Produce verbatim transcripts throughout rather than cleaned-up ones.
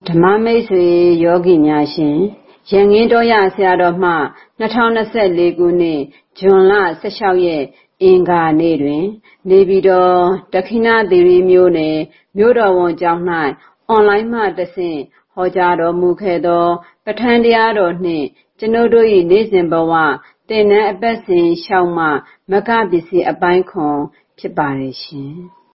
ဓမ္မမိတ်ဆွေယောဂီများရှင်ရန်ငင်းတော်ရဆရာတော်မှ၂၀၂၄ခုနှစ်ဇွန်လ၁၆ရက်အင်္ဂါနေ့တွင်နေပြည်တော်ဒက္ခိဏသီရိမြို့နယ်မြို့တော်ဝန်ကျောင်း၌အွန်လိုင်းမှတဆင့်ဟောကြားတော်မူခဲ့သောပဋ္ဌာန်းတရားတော်နှင့်ကျွန်ုပ်တို့၏နေ့စဉ်ဘဝသင်တန်းအပတ်စဉ်လျှောက်မှမဂ္ဂပစ္စည်းအပိုင်းခွန်ဖြစ်ပါれရှင်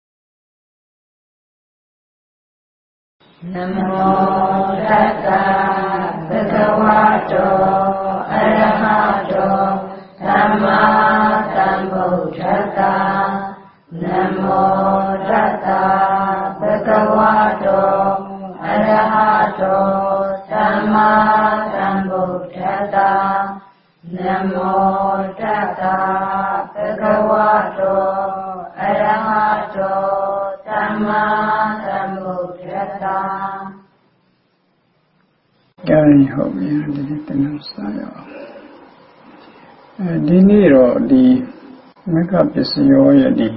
နမောတတ္တသက္ကဝါတောအရဟတောသမ္မာသမ္ဗုဒ္ဓတ္တနမောတတ္တသက္ကဝါတောအရဟတောသမ္မာသမ္ဗုဒ္ဓတ္တနမောတတ္တသက္ကဝါတောအရဟတောသမ္မာသမ္ဗုဒ္ဓတ္တကဲဟုတ်ပြီဒီနေ့တင်စားရအောင်အဲဒီနေ့တော့ဒီမဂ္ဂပစ္စယောရဲ့ဒီ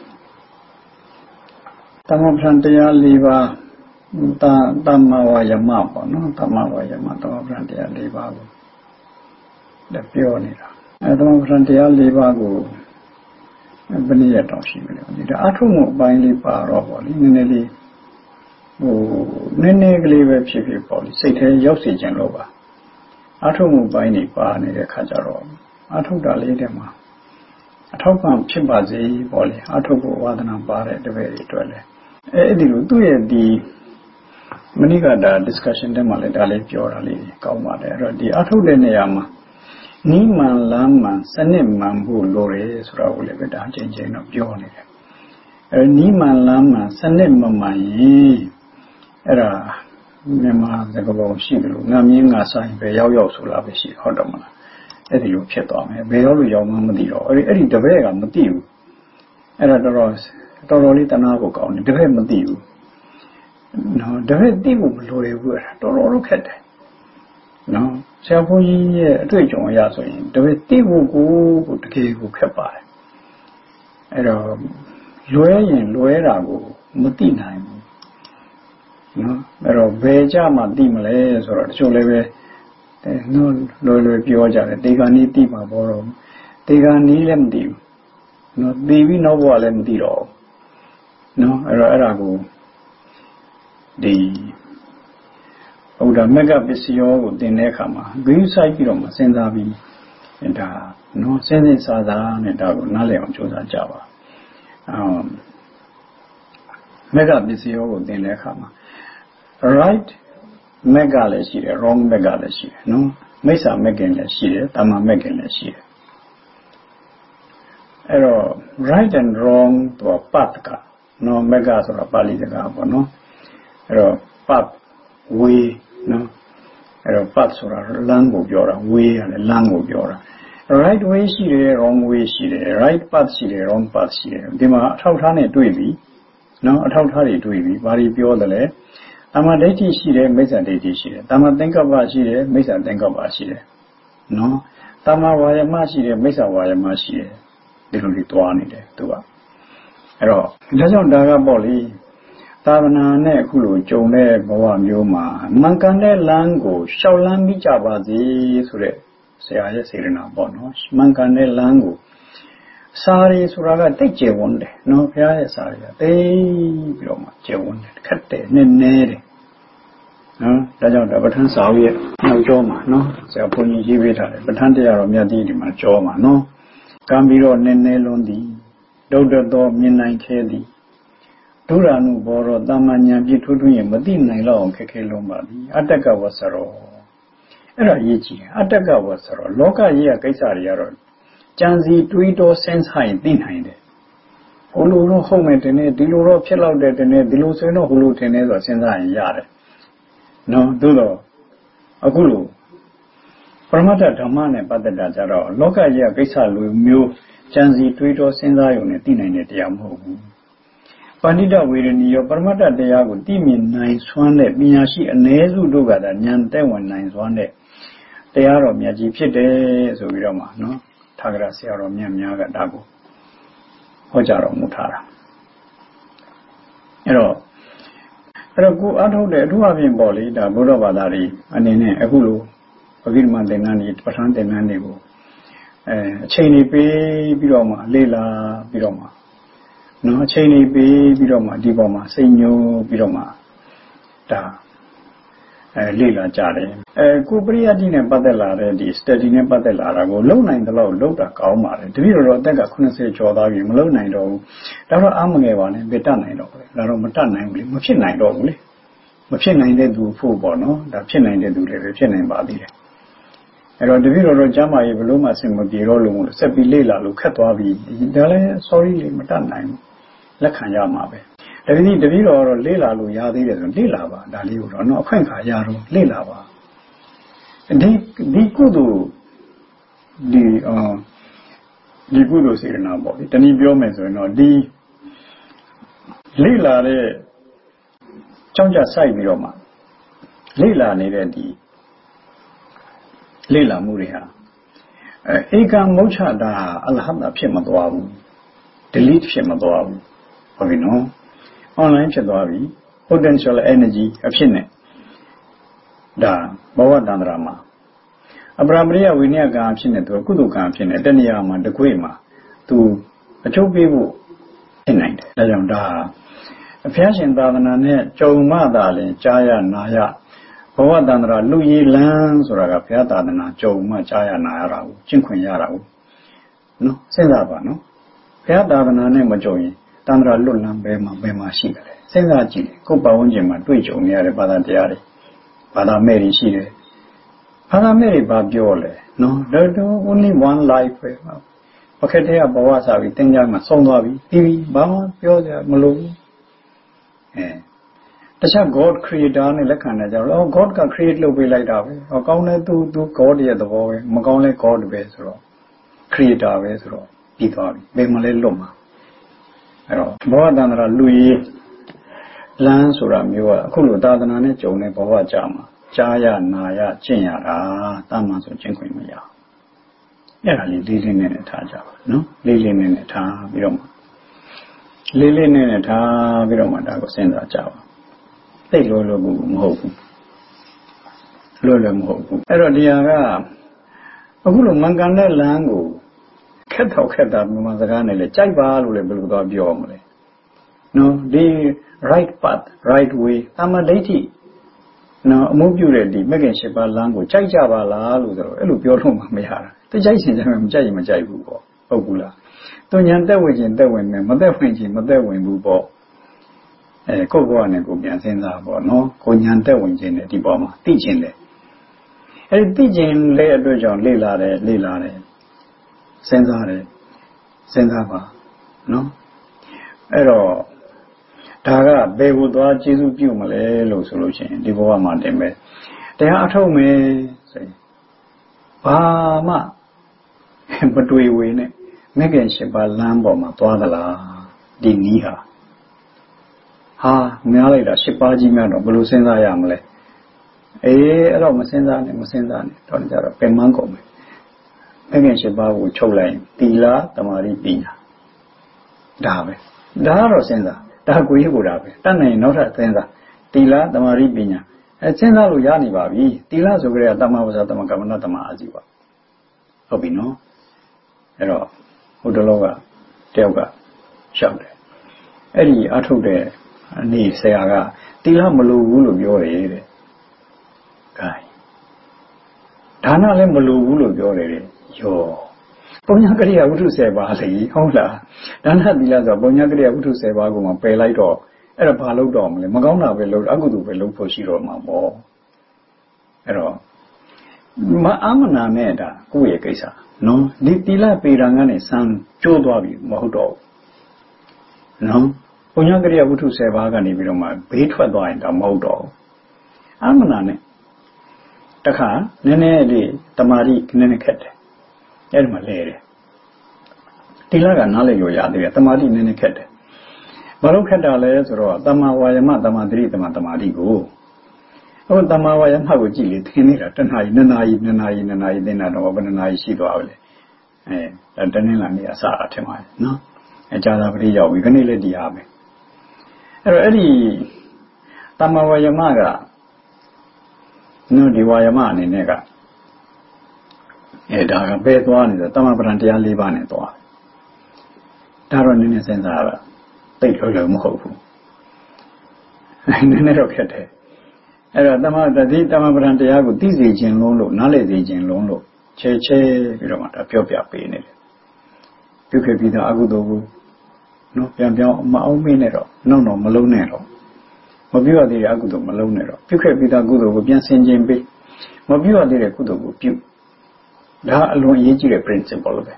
သမပ္ပံတရား၄ပါးတာတမ္မာဝါယမပေါ့နော်တမ္မာဝါယမသမပ္ပံတရား၄ပါးကိုလည်းပြောနေတာအဲသမပ္ပံတရား၄ပါးကိုဘယ်နည်းတော့ရှိမလဲဒီဒါအထုမှုအပိုင်းလေးပါတော့ပေါ့လေနည်းနည်းလေးဟိုနည်းနည်းကလေးပဲဖြစ်ဖြစ်ပေါ့လေစိတ်ထဲရောက်စေခြင်းလို့ပါအထုမှုပိုင်းနေပါနေတဲ့ခါကျတော့အထုတာလေးတည်းမှာအထောက်ပံ့ဖြစ်ပါစေပေါ့လေအထုဖို့ဝါဒနာပါတဲ့တပည့်တွေအတွက်လည်းအဲဒီလိုသူ့ရဲ့ဒီမနိကတာ discussion ထဲမှာလည်းဒါလေးပြောတာလေးကောင်းပါတယ်အဲ့တော့ဒီအထုတဲ့နေရာမှာနိမန်လမ်းမှန်စနစ်မှန်ဖို့လိုတယ်ဆိုတာကိုလည်းပဲဒါအချင်းချင်းတော့ပြောနေတယ်အဲနိမန်လမ်းမှန်စနစ်မမှန်ရင်အဲ့ဒါမြန်မာစကားပုံရှိတယ်လို့ငါမြင်းငါဆိုင်ပဲရောက်ရောက်ဆိုလာပဲရှိဟုတ်တယ်မလားအဲ့ဒီလိုဖြစ်သွားမယ်ဘယ်ရောက်လို့ရောက်မှမသိတော့အဲ့ဒီအဲ့ဒီတပည့်ကမသိဘူးအဲ့ဒါတော်တော်တော်တော်လေးတနာဖို့ကောင်းတယ်တပည့်မသိဘူးနော်တပည့်သိဖို့မလိုရဘူးအဲ့ဒါတော်တော်လို့ခက်တယ်နော်ဆရာဘုန်းကြီးရဲ့အတွေ့အကြုံအရဆိုရင်တပည့်သိဖို့ကိုတကယ်ကိုခက်ပါတယ်အဲ့တော့လွဲရင်လွဲတာကိုမသိနိုင်ဘူးနော်အဲ့တော့ဘယ်ကြမှသိမလဲဆိုတော့တချို့လည်းပဲနော်လွယ်လွယ်ပြောကြတယ်တေဂာနီးသိမှာပေါ့တော့တေဂာနီးလည်းမသိဘူးနော်သိပြီးနောက်ဘဝလည်းမသိတော့နော်အဲ့တော့အဲ့ဒါကိုဒီဘုရားမဂ္ဂပစ္စယောကိုသင်တဲ့အခါမှာဂိမ်းဆိုင်ပြီးတော့မှစဉ်းစားပြီးဒါနော်စဉ်းစဉ်စားစားနဲ့ဒါကိုနားလည်အောင်ကြိုးစားကြပါအာမဂ္ဂပစ္စယောကိုသင်တဲ့အခါမှာ right မဂ္ဂလည်းရှိတယ် wrong မဂ္ဂလည်းရှိတယ်နော်မိစ္ဆာမဂ္ဂင်လည်းရှိတယ်တမ္မာမဂ္ဂင်လည်းရှိတယ်အဲ့တော့ right and wrong တော့ path ကနော်မဂ္ဂဆိုတာပါဠိစကားပေါ့နော်အဲ့တော့ path way နော်အဲ့တော့ path ဆိုတာလမ်းကိုပြောတာ way ကလည်းလမ်းကိုပြောတာ right way ရှိတယ် wrong way ရှိတယ် right path ရှိတယ် wrong path ရှိတယ်ဒီမှာအထောက်ထားနဲ့တွေ့ပြီနော်အထောက်ထားတွေတွေ့ပြီဘာတွေပြောသလဲတမ္မာဒိဋ္ဌိရှိတယ်မိစ္ဆာဒိဋ္ဌိရှိတယ်တမ္မာသင်္ကပ္ပရှိတယ်မိစ္ဆာသင်္ကပ္ပရှိတယ်နော်တမ္မာဝါယမရှိတယ်မိစ္ဆာဝါယမရှိတယ်ဒီလိုတွေတွားနေတယ်သူကအဲ့တော့ဒါကြောင့်ဒါကပေါ့လေသာသနာနဲ့အခုလိုကြုံတဲ့ဘဝမျိုးမှာမှန်ကန်တဲ့လမ်းကိုရှောက်လန်းမိကြပါစေဆိုတဲ့ဆရာရဲ့စေတနာပေါ့နော်မှန်ကန်တဲ့လမ်းကိုစာရီဆိုတာကတိတ်ကျယ်ဝန်းတယ်နော်ဘုရားရဲ့စာရီကတိတ်ပြီးတော့မှကျယ်ဝန်းတယ်ခက်တယ်နည်းနည်းတယ်နော်ဒါကြောင့်ဒါပဋ္ဌာန်းစာအုပ်ရဲ့နောက်ကျောမှာနော်ဆရာဘုန်းကြီးရေးပေးထားတယ်ပဋ္ဌာန်းတရားတော်မြတ်ကြီးဒီမှာကျောမှာနော်ကံပြီးတော့နည်းနည်းလွန်းသည်ဒုဒ္ဒသောမြင်နိုင်ခဲသည်ဒုရာနုဘောရောတမ္မာဉာဏ်ပြည့်ထွန်းထွန်းရင်မသိနိုင်လောက်အောင်ခက်ခဲလုံးပါသည်အတ္တကဝဆရောအဲ့ဒါရေးကြည့်အတ္တကဝဆရောလောကကြီးရဲ့ကိစ္စတွေကတော့ကြံစီတွေးတောစဉ်းစားရင်သိနိုင်တယ်ဟိုလိုတော့ဟုတ်မယ်တင်နေဒီလိုတော့ဖြစ်လောက်တယ်တင်နေဒီလိုဆိုရင်တော့ဟိုလိုတင်နေဆိုစဉ်းစားရင်ရတယ်နော်သို့တော့အခုလိုပရမတ္ထဓမ္မနဲ့ပတ်သက်တာကြတော့လောကကြီးရဲ့ကိစ္စလိုမျိုးကြံစီတွေးတောစဉ်းစားရုံနဲ့သိနိုင်တဲ့တရားမဟုတ်ဘူးပဏိတဝေရဏီရောပရမတ္ထတရားကိုသိမြင်နိုင်စွမ်းတဲ့ပညာရှိအ ਨੇ စုတို့ကသာဉာဏ်သက်ဝင်နိုင်စွမ်းတဲ့တရားတော်မြတ်ကြီးဖြစ်တယ်ဆိုပြီးတော့မှနော်ထာဂရဆရာတော်မြတ်များကဒါကိုဟောကြားတော်မူထားတာအဲ့တော့အဲ့တော့ကိုအားထုတ်တဲ့အထူးအပြင်ပေါ့လေဒါဘုရားဘာသာတွေအနေနဲ့အခုလိုပဂိမသင်္ကန်းတွေပဋ္ဌာန်းသင်္ကန်းတွေကိုအဲအချိန်လေးပေးပြီးတော့မှလေ့လာပြီးတော့မှနော်အချိန်လေးပေးပြီးတော့မှဒီပေါ်မှာစိတ်ညိုပြီးတော့မှဒါအဲလေ့လာကြတယ်အဲကိုပရိယတ်တိနဲ့ပတ်သက်လာတဲ့ဒီ study နဲ့ပတ်သက်လာတာကိုလုံနိုင်တဲ့လောက်လုံတာကောင်းပါတယ်တပည့်တော်အသက်ကခုနှစ်ဆယ်ကျော်သွားပြီမလုံနိုင်တော့ဘူးဒါတော့အားမငယ်ပါနဲ့မတတ်နိုင်တော့ဘူးဒါတော့မတတ်နိုင်ဘူးလေမဖြစ်နိုင်တော့ဘူးလေမဖြစ်နိုင်တဲ့သူဖို့ပေါ့နော်ဒါဖြစ်နိုင်တဲ့သူတွေပဲဖြစ်နိုင်ပါသေးတယ်အဲ့တော့တပည့်တော်တို့ကျမ်းမာရေးဘလို့မှအဆင်မပြေတော့လို့ဆက်ပြီးလေ့လာလို့ခက်သွားပြီဒါလည်း sorry လေမတတ်နိုင်ဘူးလက်ခံရမှာပဲဒါပေမဲ့တပည့်တော်တော့လေ့လာလို့ရသေးတယ်ဆိုလေ့လာပါဒါလေးကိုတော့နော်အခွင့်အခါရတော့လေ့လာပါဒီဒီကုသိုလ်ဒီအာဒီကုသိုလ်စေတနာပေါ့ဒီတနည်းပြောမယ်ဆိုရင်တော့ဒီလေ့လာတဲ့ကြောင့်ကြစိုက်ပြီးတော့မှလေ့လာနေတဲ့ဒီလေ့လာမှုတွေဟာအဲဧကံမုဋ္ဌတာအလဟတ်တာဖြစ်မသွားဘူး delete ဖြစ်မသွားဘူးဟုတ်ပြီနော် online ဖြစ်သွားပြီ potential energy အဖြစ်နဲ့ဒါဘဝတန္တရာမှာအပရမရိယဝိနည်းကံအဖြစ်နဲ့သူကုသိုလ်ကံအဖြစ်နဲ့တဏှာမှာတကွေ့မှာသူအချုပ်ပေးဖို့ဖြစ်နိုင်တယ်ဒါကြောင့်ဒါအဖျားရှင်သာသနာနဲ့ကြုံမှသာလင်ကြားရနာရဘဝတန္တရာလူရည်လန်းဆိုတာကဘုရားသာသနာကြုံမှကြားရနာရတာကိုကျင့်ခွင့်ရတာကိုနော်စဉ်းစားပါနော်ဘုရားသာသနာနဲ့မကြုံရင်တန္တရာလွတ်လန်းဘယ်မှာဘယ်မှာရှိတယ်လဲစဉ်းစားကြည့်ကိုယ်ပတ်ဝန်းကျင်မှာတွေ့ကြုံနေရတဲ့ဘာသာတရားတွေဘာသာမဲ့တွေရှိတယ်ဘာသာမဲ့တွေဘာပြောလဲနော် there's only one life ပဲပခက်တဲ့ဘဝစာပြီးတင်ကြမှာဆုံးသွားပြီပြီးပြီဘာမှပြောကြမလို့အဲတခြား God creator နဲ့လက်ခံနေကြတော့ God က create လုပ်ပေးလိုက်တာပဲဟောကောင်းတဲ့သူသူ God ရဲ့သဘောပဲမကောင်းလဲ God ပဲဆိုတော့ creator ပဲဆိုတော့ပြီးသွားပြီဘယ်မှာလဲလွတ်မှာအဲ့တော့ဘဝတန္တရာလူကြီးလမ်းဆိုတာမျိုးကအခုလိုသာသနာနဲ့ကြုံတဲ့ဘဝကြမှာကြားရနာရကျင့်ရတာတာမန်ဆိုကျင့်ခွင့်မရအဲ့ဒါလေးလေးလေးနဲ့နဲ့ထားကြပါနော်လေးလေးနဲ့နဲ့ထားပြီးတော့လေးလေးနဲ့နဲ့ထားပြီးတော့မှဒါကိုစဉ်းစားကြပါသိလို့လို့မဟုတ်ဘူးလို့လည်းမဟုတ်ဘူးအဲ့တော့ဒီဟာကအခုလိုမှန်ကန်တဲ့လမ်းကိုခက်တော့ခက်တာမြန်မာစကားနဲ့လေကြိုက်ပါလို့လည်းဘယ်လိုသွားပြောမလဲနော်ဒီ right path right way အမှန်ဒိဋ္ဌိနော်အမှုပြုတဲ့ဒီမဂ္ဂင်၈ပါးလမ်းကိုကြိုက်ကြပါလားလို့ဆိုတော့အဲ့လိုပြောလို့မှမရတာတကြိုက်ရှင်ကြမယ်မကြိုက်ရင်မကြိုက်ဘူးပေါ့ဟုတ်ဘူးလားသူညာတက်ဝင်ခြင်းတက်ဝင်မယ်မတက်ဝင်ခြင်းမတက်ဝင်ဘူးပေါ့အဲကိုယ့်ဘဝနဲ့ကိုပြန်စဉ်းစားပေါ့နော်ကိုညာတက်ဝင်ခြင်းနဲ့ဒီပေါ်မှာသိခြင်းလေအဲဒီသိခြင်းလေအတွက်ကြောင့်လေ့လာတယ်လေ့လာတယ်စဉ်းစားတယ်စဉ်းစားပါနော်အဲ့တော့ဒါကဘယ်ကိုသွားကျေးဇူးပြုမလဲလို့ဆိုလို့ရှိရင်ဒီဘဝမှာတင်ပဲတရားအထုတ်မယ်ဆိုရင်ဘာမှမတွေ့ဝေနဲ့မဂ္ဂင်၈ပါးလမ်းပေါ်မှာသွားသလားဒီနည်းဟာဟာများလိုက်တာ၈ပါးကြီးများတော့ဘယ်လိုစဉ်းစားရမလဲအေးအဲ့တော့မစဉ်းစားနဲ့မစဉ်းစားနဲ့တော့ကြတော့ပင်မကုန်မယ်မဂ္ဂင်၈ပါးကိုချုပ်လိုက်သီလသမာဓိပညာဒါပဲဒါကတော့စဉ်းစားဒါကိုရေးကိုဒါပဲတတ်နိုင်နောက်ထပ်စဉ်းစားသီလသမာဓိပညာအဲစဉ်းစားလို့ရနေပါပြီသီလဆိုကြတဲ့တမ္မာဝဇ္ဇတမ္မာကမ္မနာတမ္မာအာဇီဝဟုတ်ပြီနော်အဲ့တော့ဟိုတလောကတယောက်ကရှောက်တယ်အဲ့ဒီအထုတ်တဲ့နေ့ဆရာကသီလမလိုဘူးလို့ပြောတယ်တဲ့ဂိုင်းဒါနလည်းမလိုဘူးလို့ပြောတယ်တဲ့ယောပုံညာကရိယာဝတ္ထု၁၀ပါးလေဟုတ်လားဒါနသီလဆိုပုံညာကရိယာဝတ္ထု၁၀ပါးကိုမှပယ်လိုက်တော့အဲ့ဒါဘာလုပ်တော့မလဲမကောင်းတာပဲလုပ်အကုသိုလ်ပဲလုပ်ဖို့ရှိတော့မှာပေါ့အဲ့တော့မအာမနာနဲ့ဒါကိုယ့်ရဲ့ကိစ္စနော်ဒီသီလပေရန်ကနေစံကျိုးသွားပြီမဟုတ်တော့နော်ပုံညာကရိယာဝတ္ထု၁၀ပါးကနေပြီးတော့မှဘေးထွက်သွားရင်ဒါမဟုတ်တော့အာမနာနဲ့တခါနည်းနည်းလေးတမာတိနည်းနည်းခက်တယ်အဲ့ဒီမှာလဲတယ်သီလကနားလည်လို့ရသေးတယ်တမာတိနည်းနည်းခက်တယ်ဘာလို့ခက်တာလဲဆိုတော့တမ္မာဝါယမတမ္မာသတိတမ္မာတမာတိကိုဟိုတမ္မာဝါယမကိုကြည့်လေသင်နေတာတဏှာကြီးနှစ်နာရီနှစ်နာရီနှစ်နာရီသင်တာတော့ဘယ်နှစ်နာရီရှိသွားပြီလဲအဲဒါတနင်္လာနေ့အစအထင်ပါတယ်နော်အဲကြာသာပတိရောက်ပြီခဏလေးတရားပဲအဲ့တော့အဲ့ဒီ Tama Vayamaga no di Vayama in Nega. Eda bed one is a Tama Brantia Liban to Taron in a sense. Take a little more. Never get it. Era Tama the Tama Brantia, this agent loan, knowledge agent loan, che che, you don't want a pure pain it. You could be the Agudo. No, Piampiao, Maominero, no, no, Malonero. Mobua de Agudo Malonero. You could be the Agudo of Biansen Jembe. Mobua de Agudo of Pew. That alone Yiji principle of it.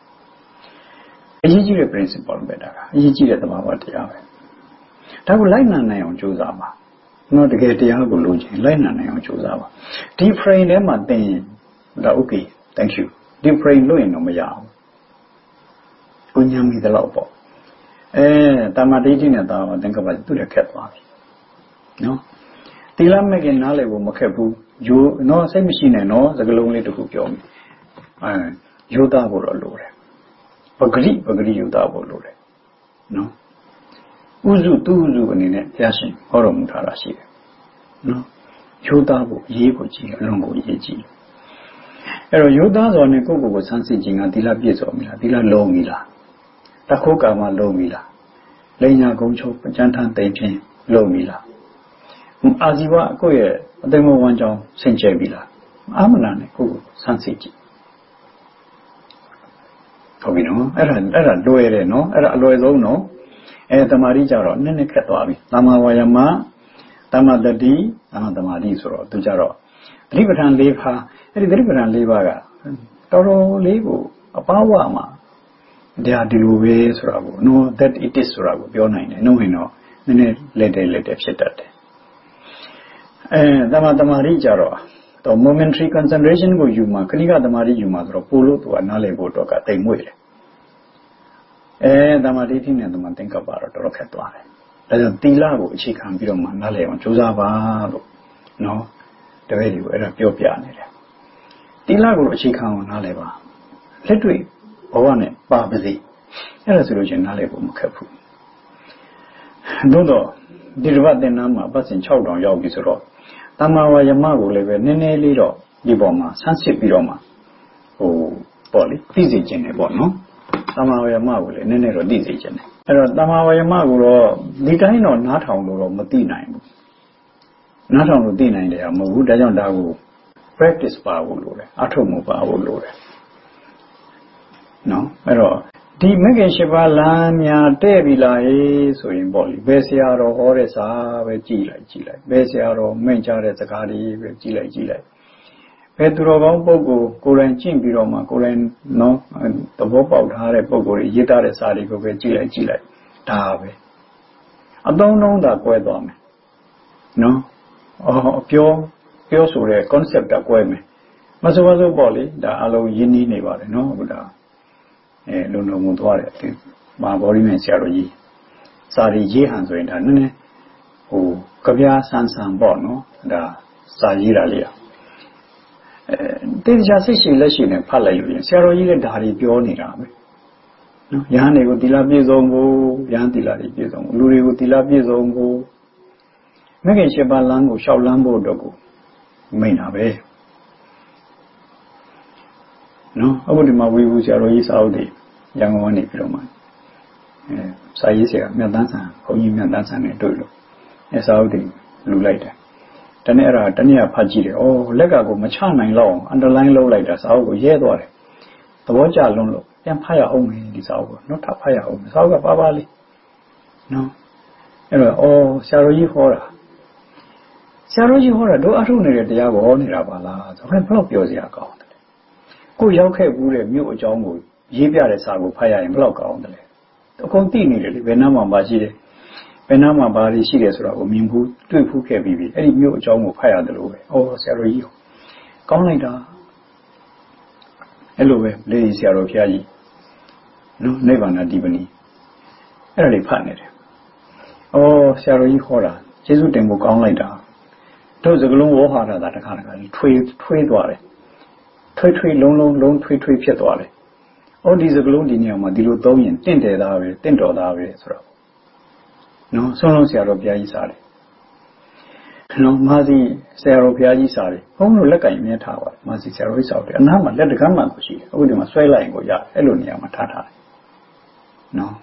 Yiji principle better. Yiji at the Mavatia. That would like none on Josama. Not to get the Aguluji, like none on Josama. Deep frame them at the okay, thank you. Deep frame Louis no Mayao. Unyami the Lopo. Eh, Tamaditi and Tama think about to the cat body. No? Tila making Nale will Makabu, you no same machine and no, the lonely to cook your Yoda will allure. Pagri, Pagri Yoda will allure. No? Uzu, Tuzu, and in it, Yashin, Horum Tarashi. No? Yoda will Yegoji, Longo Yeji. Ero Yoda on a cocoa was sensing a Dila Piezomila, Dila Lomila. Takoka ma Lomila. Lena Goncho, Jantan Taipin, Lomila. Aziwa, Goye, Demo Wanjo, Saint Jabila. Amalan, Coco, Sansiji. Oh, you know, era era loere, no, era loezo, no, and the Marijaro, Nene Catwabi, Tama Wayama, Tama Dadi, Tama Madisoro, Dujaro. Libertan leave her, and the Libertan levaga. Toro levo, a Pawama. They are the Surabu. No, that it is Surabu, your nine, no, you know, then later, later, shattered. Eh, Tama Marijaro. The momentary concentration go Yuma, Kaniga the Mari Yuma, or Polo to another boat or a time way. Eh, the Maritin and the Mantinka Bar or Catware. The Tila, which he can be on Manale on Chuzava. No, the very way of your piano. Tila, which he can on Aleva. Let we, Owane, Babazi, a resolution Nalevo Mukapu. Dodo, did what the Nama, but in Chowdon Yogis. Tamawa Yamago level Nene Liro, Liboma, Sansi Biroma. Oh, Polly, Dizigene, no? Tamawa Yamago, Nene Dizigene. Tamawa Yamago, Ditaino, not on Loro Matina. Not on Matina, they are moved, I don't know. Practice power, Atomo power. No, at all. The Megashiva Lamia, Devila is so in body. Besiaro, Horesa, with Gila, Gila. Besiaro, Major Zakari, with Gila, Gila. Petro Bogo, Koran Chimbiroma, Koran, no, and the Bobo Hare Bogo, Yetare Sari, with Gila, Gila. Tave. I don't know that quite on me. No? Oh, pure, pure sort concept of Queme. Masawazo Bolly, the Alo Yini Neva, no, without. Eh, don't know what it is. My body may say, Sari Jihan, so in Tanane, who Kabia San San Bono, the Sajiralia. This just a shilling in Palayu, Sarah Yile Dari Pionira. Yane would dilabizongo, Yantila Bizon, Luri would dilabizongo. Megan Shebalango, Shaulambo Dogo. Maynabe. No, I would my we was your Saudi, young one if you don't mind. Sayisia, Medansa, Hoyi Medansa, and Dolo. A Saudi, Lulaita. Tanera, Tania Pajiri, oh, Legago, Machana in law, underline low like us, I'll go yet. The Waja Lono, Empire home this hour, not a fire home, Sauga Babali. No. Oh, Saroyi Hora. Saroyi Hora, do I don't know the Yago on Rabala, so when Plop Yosia account. Go Yoke would a mute Jongo, Yibia Sago Paya and block on the left. To continue, Venama Baji, Venama Bari Shigas Rago, Mimbu, two Puke Bibi, any mute Jongo Paya the Lowe, oh, Saroyi. Come later. Hello, Lady Saro Piagi. No, never not Dibani. Early partner. Oh, Saroyi Hora, Jesu Tembo come later. Those are long war harder that I can't trade, trade water. Trade, trade, long, long, long, trade, trade, pet water. All these are glowing near Madilu Domian, tinted away, tinted away, throw. No, so long Saro Piagi Sari. နော်မာစီဆရာတော်ဘုရားကြီးစာတယ်ဘုန်းတို့လက်ကင်မြဲထားပါမာစီဆရာတော်ကြီးစာတယ်အနားမှာလက်တကမ်းမှကိုရှိတယ်အခုဒီမှာဆွဲလိုက်ရင်ကိုရအဲ့လိုနေရာမှာထားထားတယ်နော်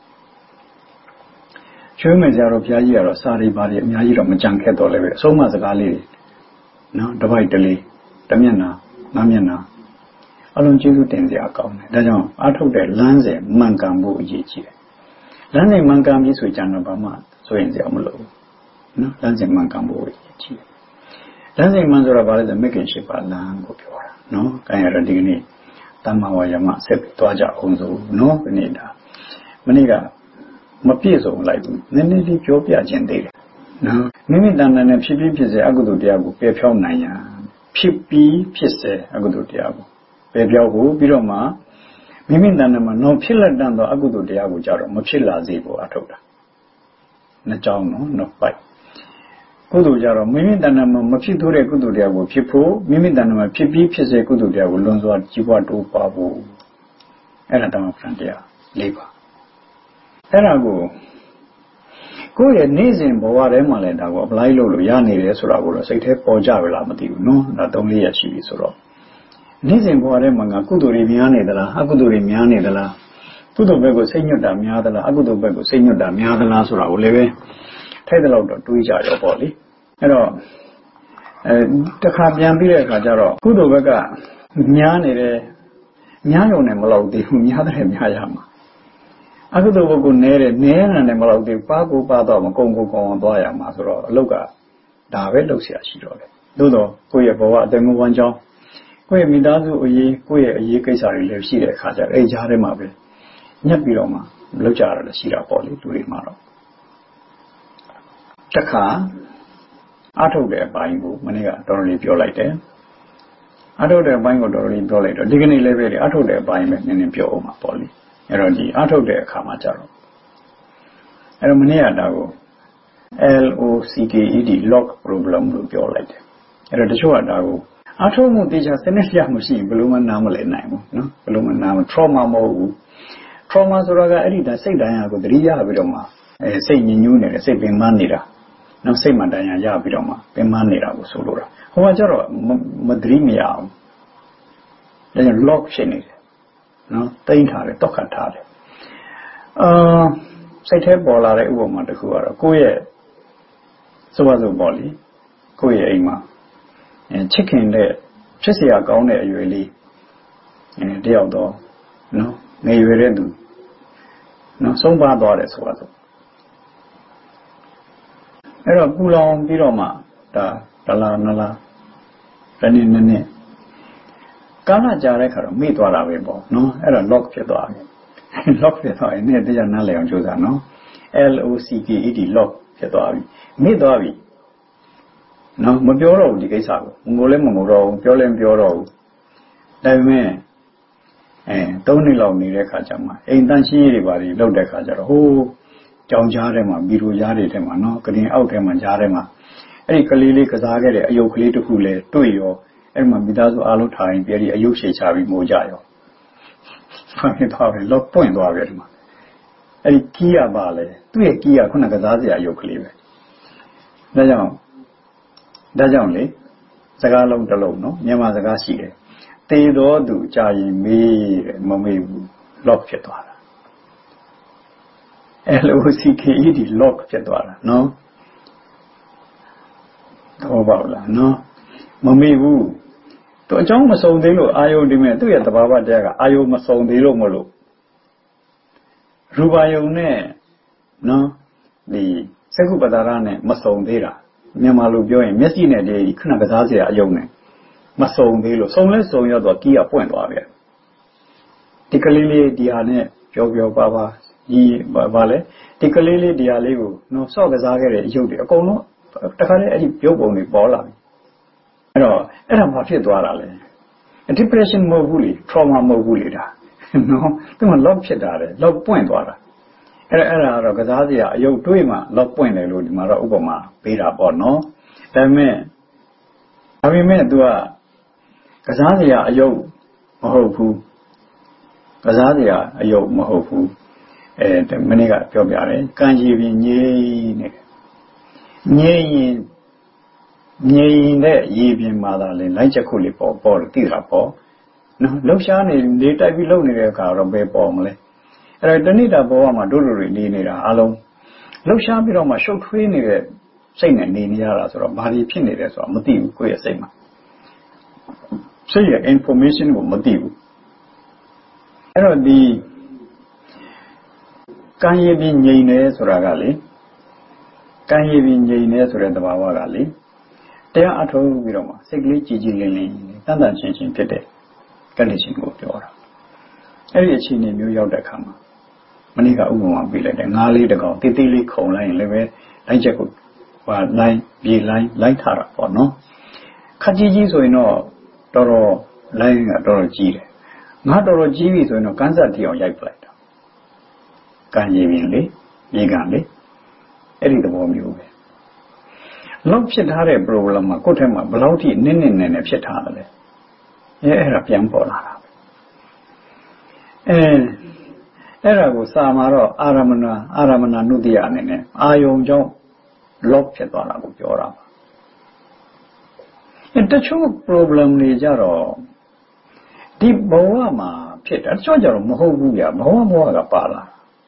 ကျွေးမယ်ဆရာတော်ဘုရားကြီးကတော့စာရီပါရီအများကြီးတော့မကြံခဲ့တော့လည်းပဲအဆုံးမစကားလေးတွေနော်တစ်ပိုက်တလေးတစ်မျက်နှာငါးမျက်နှာအလုံးကျေးဇူးတင်စရာကောင်းတယ်ဒါကြောင့်အားထုတ်တဲ့လမ်းစဉ်မှန်ကန်ဖို့အရေးကြီးတယ်လမ်းစဉ်မှန်ကန်ပြီဆိုကြတော့ဘာမှဆိုရင်စရာမလိုဘူးနော်လမ်းစဉ်မှန်ကန်ဖို့အရေးကြီးတယ်လမ်းစဉ်မှန်ဆိုတာဘာလဲဆိုမဂ်ကင်ရှိပါလမ်းကိုပြောတာနော်ကိုင်းရတော့ဒီကနေ့တမ္မာဝါယမဆက်ပြီးသွားကြအောင်စို့နော်ဒီနေ့ဒါမနေ့ကမပြည့်စုံလိုက်ဘူးနည်းနည်းလေးပြောပြခြင်းသေးတယ်နော်မိမိတဏ္ဍာနဲ့ဖြစ်ပြီးဖြစ်စေအကုသိုလ်တရားကိုပယ်ဖြောင်းနိုင်ရန်ဖြစ်ပြီးဖြစ်စေအကုသိုလ်တရားကိုပယ်ဖြောင်းဖို့ပြီးတော့မှမိမိတဏ္ဍာမှာနော်ဖြစ်လက်တန်သောအကုသိုလ်တရားကိုကြတော့မဖြစ်လာစေဖို့အထောက်တာနှစ်ကြောင်းနော်နှစ်ပိုက်ကုသိုလ်ကြတော့မိမိတဏ္ဍာမှာမဖြစ်သေးတဲ့ကုသိုလ်တရားကိုဖြစ်ဖို့မိမိတဏ္ဍာမှာဖြစ်ပြီးဖြစ်စေကုသိုလ်တရားကိုလွန်စွာကြီးပွားတိုးပွားဖို့အဲ့ဒါတမန်ဖန်တရားလေးပါအဲ့ဒါကိုကိုယ့်ရဲ့နေ့စဉ်ဘဝထဲမှာလည်းဒါကို apply လုပ်လို့ရနေတယ်ဆိုတာကိုတော့စိတ်ထဲပေါ်ကြရလားမသိဘူးနော်ဒါသုံးလေးရက်ရှိပြီဆိုတော့နေ့စဉ်ဘဝထဲမှာငါကုသိုလ်တွေများနေသလားအကုသိုလ်တွေများနေသလားကုသိုလ်ဘက်ကိုစိတ်ညွတ်တာများသလားအကုသိုလ်ဘက်ကိုစိတ်ညွတ်တာများသလားဆိုတာကိုလည်းပဲထိုက်တဲ့လောက်တော့တွေးကြရောပေါ့လေအဲ့တော့အဲတစ်ခါပြန်ပြီးတဲ့အခါကျတော့ကုသိုလ်ဘက်ကများနေတယ်များရုံနဲ့မလောက်သေးဘူးများတယ်များရမှာအကုသိုလ်ဘက်ကနဲတယ်နဲတယ်မလောက်သေးဘူးပါကိုပါတော့မကုံကိုကုံအောင်သွားရမှာဆိုတော့အလုတ်ကဒါပဲလုပ်เสียရှိတော့တယ်သို့တော့ကိုယ့်ရဲ့ဘဝအတမွန်ကြောင်းကိုယ့်ရဲ့မိသားစုအရေးကိုယ့်ရဲ့အရေးကိစ္စတွေလည်းရှိတဲ့အခါကျတော့အဲကြားထဲမှာပဲညက်ပြီးတော့မှလောက်ကြရတာရှိတာပေါ့လေလူတွေမှာတော့တခါအထုတ်တဲ့အပိုင်းကိုမနေ့ကတော်တော်လေးပြောလိုက်တယ်အထုတ်တဲ့အပိုင်းကိုတော်တော်လေးပြောလိုက်တော့ဒီကနေ့လည်းပဲအထုတ်တဲ့အပိုင်းပဲနည်းနည်းပြောအောင်ပါပေါ့လေအဲ့တော့ဒီအထုတ်တဲ့အခါမှာကြတော့အဲ့တော့မနေ့ကဒါကို L O C K E D lock problem လို့ပြောလိုက်တယ်အဲ့တော့တချို့ကဒါကိုအထုတ်မှုတရားစနစ်ရမရှိဘယ်လိုမှနားမလည်နိုင်ဘူးနော်ဘယ်လိုမှနားမ trauma မဟုတ်ဘူး trauma ဆိုတာကအဲ့ဒီဒါစိတ်တိုင်းဟာကိုသတိရပြီးတော့မှအဲစိတ်ညှဉ်းညူးနေတယ်စိတ်ပင်ပန်းနေတာနောက်စိတ်မှတရားရပြီးတော့မှပင်ပန်းနေတာကိုဆိုလိုတာဟိုကကျတော့မသတိမရအောင်ဒါကြောင့် lock ဖြစ်နေတယ်နော်တိမ့်ထားတယ်တောက်ခတ်ထားတယ်အာစိတ်ထဲပေါ်လာတဲ့ဥပမာတစ်ခုကတော့ကိုယ့်ရဲ့ဆိုပါစို့ပေါ့လေကိုယ့်ရဲ့အိမ်မှာအဲချစ်ခင်တဲ့ချစ်စရာကောင်းတဲ့အရွယ်လေးအဲတယောက်တော့နော်ငယ်ရွယ်တဲ့သူနော်ဆုံးပါသွားတယ်ဆိုပါစို့အဲ့တော့ပူလောင်ပြီးတော့မှဒါဒလာနလာတနေ့နေ့နေ့ကာလကြာတဲ့ခါတော့မေ့သွားတာပဲပေါ့နော်အဲ့တော့ lock ဖြစ်သွားတယ် lock ဖြစ်သွားရင်နေ့တရားနားလည်အောင်ကြိုးစားနော် L O C K E D lock ဖြစ်သွားပြီမေ့သွားပြီနော်မပြောတော့ဘူးဒီကိစ္စကိုငိုလည်းမငိုတော့ဘူးပြောလည်းမပြောတော့ဘူးဒါပေမဲ့အဲသုံးနှစ်လောက်နေတဲ့ခါကျမှအိမ်တန်းရှင်းရေးတွေပါပြီးလောက်တဲ့ခါကျတော့ဟိုးကြောင်ကြားထဲမှာဘီရိုကြားတွေထဲမှာနော်ကရင်အောက်ထဲမှာကြားထဲမှာအဲ့ဒီကလေးလေးကစားခဲ့တဲ့အယုတ်ကလေးတစ်ခုလဲတွေ့ရောအဲ့မှာမိသားစုအားလုံးထိုင်ပြီးအယုတ်ရှည်ချပြီးမိုးကြရောဖန်ဖြစ်သွားတယ်လောက်ပွင့်သွားတယ်ဒီမှာအဲ့ဒီကီးရပါလေသူ့ရဲ့ကီးရခုနကစားစရာအယုတ်ကလေးပဲဒါကြောင့်ဒါကြောင့်လေစကားလုံးတစ်လုံးနော်မြန်မာစကားရှိတယ်တေတော်သူကြာရင်မေးတယ်မမေးဘူး lock ဖြစ်သွားတာ L O C K E D lock ဖြစ်သွားတာနော်တော့ပါလားနော်မမေ့ဘူးသူအကြောင်းမစုံသေးလို့အာယုန်ဒီမဲ့သူ့ရဲ့သဘာဝတရားကအာယုန်မစုံသေးလို့မလို့ရူပါယုံနဲ့နော်ဒီစက္ခုပတာရနဲ့မစုံသေးတာမြန်မာလိုပြောရင်မျက်စိနဲ့ဒီခုနကစားစရာအယုံနဲ့မစုံသေးလို့စုံလဲစုံရတော့ကီးကပွင့်သွားပြီဒီကလေးလေးဒီဟာနဲ့ပြောပြောပါပါဒီဘာလဲဒီကလေးလေးဒီဟာလေးကိုနော်စော့ကစားခဲ့တဲ့အယုတ်တွေအကုန်လုံးတခါလေအဲ့ဒီပြုတ်ပုံတွေပေါ်လာပြီအဲ့တော့အဲ့ဒါမှဖြစ်သွားတာလေ depression မဟုတ်ဘူးလေ trauma မဟုတ်ဘူးလေဒါနော်သူက lock ဖြစ်တာလေ lock ပွင့်သွားတာအဲ့ဒါအဲ့ဒါတော့ကစားစရာအယုတ်တွေးမှ lock ပွင့်တယ်လို့ဒီမှာတော့ဥပမာပေးတာပေါ့နော်ဒါပေမဲ့ဒါပေမဲ့ तू ကကစားစရာအယုတ်မဟုတ်ဘူးကစားစရာအယုတ်မဟုတ်ဘူးအဲမနေ့ကပြောပြတယ်ကံကြည်ပြီးငြိမ့်နေငြိမ့်ရင် Nyine Yibin Madalin, Lanchakuli Paul, Paul, Tirapo. No, Loshani, they type below near a car of Bay Pomle. And I don't need a Boama Duru Nina alone. Loshan Biroma show twin it, saying a Niniaras or Bari Pinides or Motive, queer same. So, yeah, information with motive. There the Can you be Nines or Agali? Can you be Nines or the Bawagali? There are two Viroma, Sigli Gigi, Tanda changing today. Condition go to order. Every chin in New York that come. Manika Uma be like a Nali the go, Titili, Coline, Leve, Lanjaku, while line, be line, light Tara or no. Kajiji so no, Doro, lying at Doro G. Not Doro G so no Kansati or Yaplat. Can you be Yigandi? Eddie the bomb you. Love should have a problem, a Kotema, Blauti, Ninin and a Shetale. Era Piampola. Eh, Era was Samaro, Aramana, Aramana Nudianine, Ayon John, Love Chetala with Yora. And the true problem is Jaro. Deep Boama, Pit, a soldier of Mohobuya, Boamoga Pala.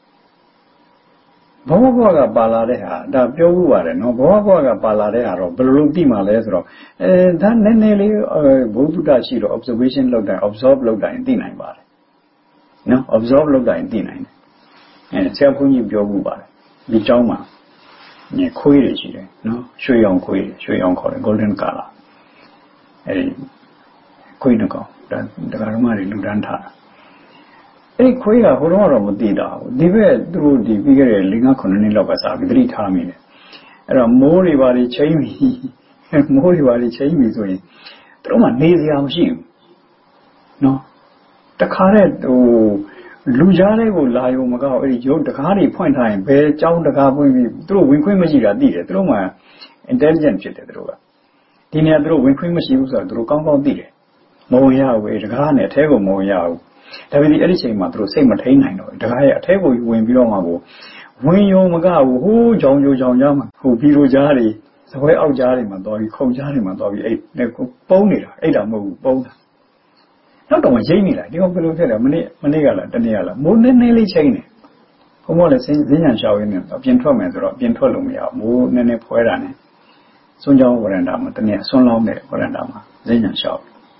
Boaga Baladeha, da Pioguare, no Boaga Baladeha, or Belutima Lesro, then nearly Buddha Shiro observation log down, absorb log down in D nine bar. No, absorb log down in D nine. And Selpuni Bioguba, Bijoma, near Query, no, Shuyon Query, Shuyon Call, Golden Color. A Queenaco, the Garamari Ludanta. A queer horror of Dida, the way through the bigger Linga Conanilogasa with three tamine. And a more rivari chami, and more rivari chami is way. Through my lazy machine. No. The carrot, oh, Lujare will lie on Maga, the carry point time, bear chow the car through Winquimagira did, through my intelligent shit at Droga. Dinia through Winquimashi through compound did. Moya, wait, the garnet, table Moya. That will be anything through same attain I know. The higher table you win below when you Maga, who John you John Yama, who Biro Jari, the way out Jari Mandori, Co Jari Mandori, eight, Pony, eight a move, both. Not on Jamie, like you don't believe it, Manigala, Daniela, more than nearly chain. Who more than Zinyan showing of Gentlemen or Gentolumia, more than a poerane. Soon John Verandama, Tania, so long Verandama, Zinyan show.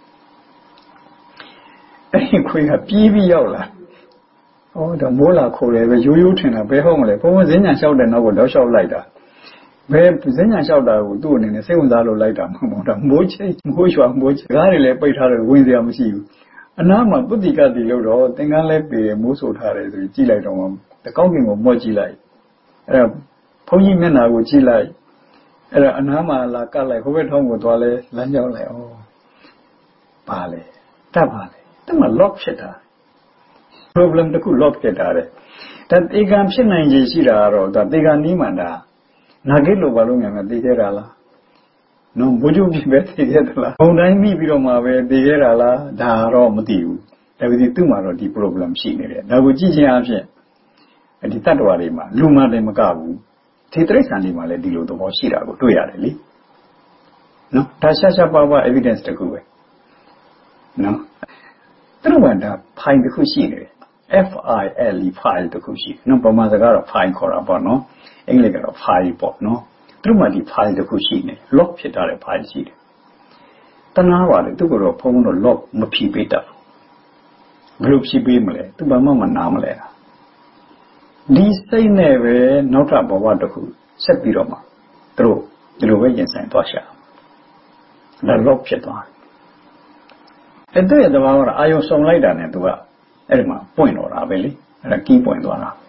Queen a P V Yola. Oh, the Mola Kole, the Yutin, a very homely, for Zinyan showed the novel, the show later. Where Zinyan showed I would do in a seven dollar later, Moche, Mochua, Moch, Gary Lepay had a windy machine. And now my booty got the load, think I left the Musso Harris, the Gilite on the counting of Mochi light. Pony men I would Gilite. Anama la Cala, who went home with Wale, Lanjole, oh, Pale, Tabale. Them a lock shitter. Problem the cool lock getter. That they can shin and Jishira or that they can Nimanda. Nagelo balloon and the Gerala. No, would you be better together? Oh, I me Biroma where the Gerala, da Romatiu. That was the tomorrow the problem she needed. That would Gigi Asia. And the Tatuarima, Luma de Magabu. Titres and Lima let deal with the Washira go to Yareli. No, Tasha Baba evidence to go away. No. Wanda pine the Kushi, F I L E pile the Kushi, no Pamazagara pine corabano, English of pile pot, no, Trumadi pile the Kushi, lock shit are a pile seed. Tanawa, the Tuguro Pono lock no pea beta. Group she beamle, to Bamama namle. These say never not up of what the who, said Biroma, through the Norwegian Saint Pasha. The lock shit on. And there the hour I also like that and to a point or a belly, and a key point or a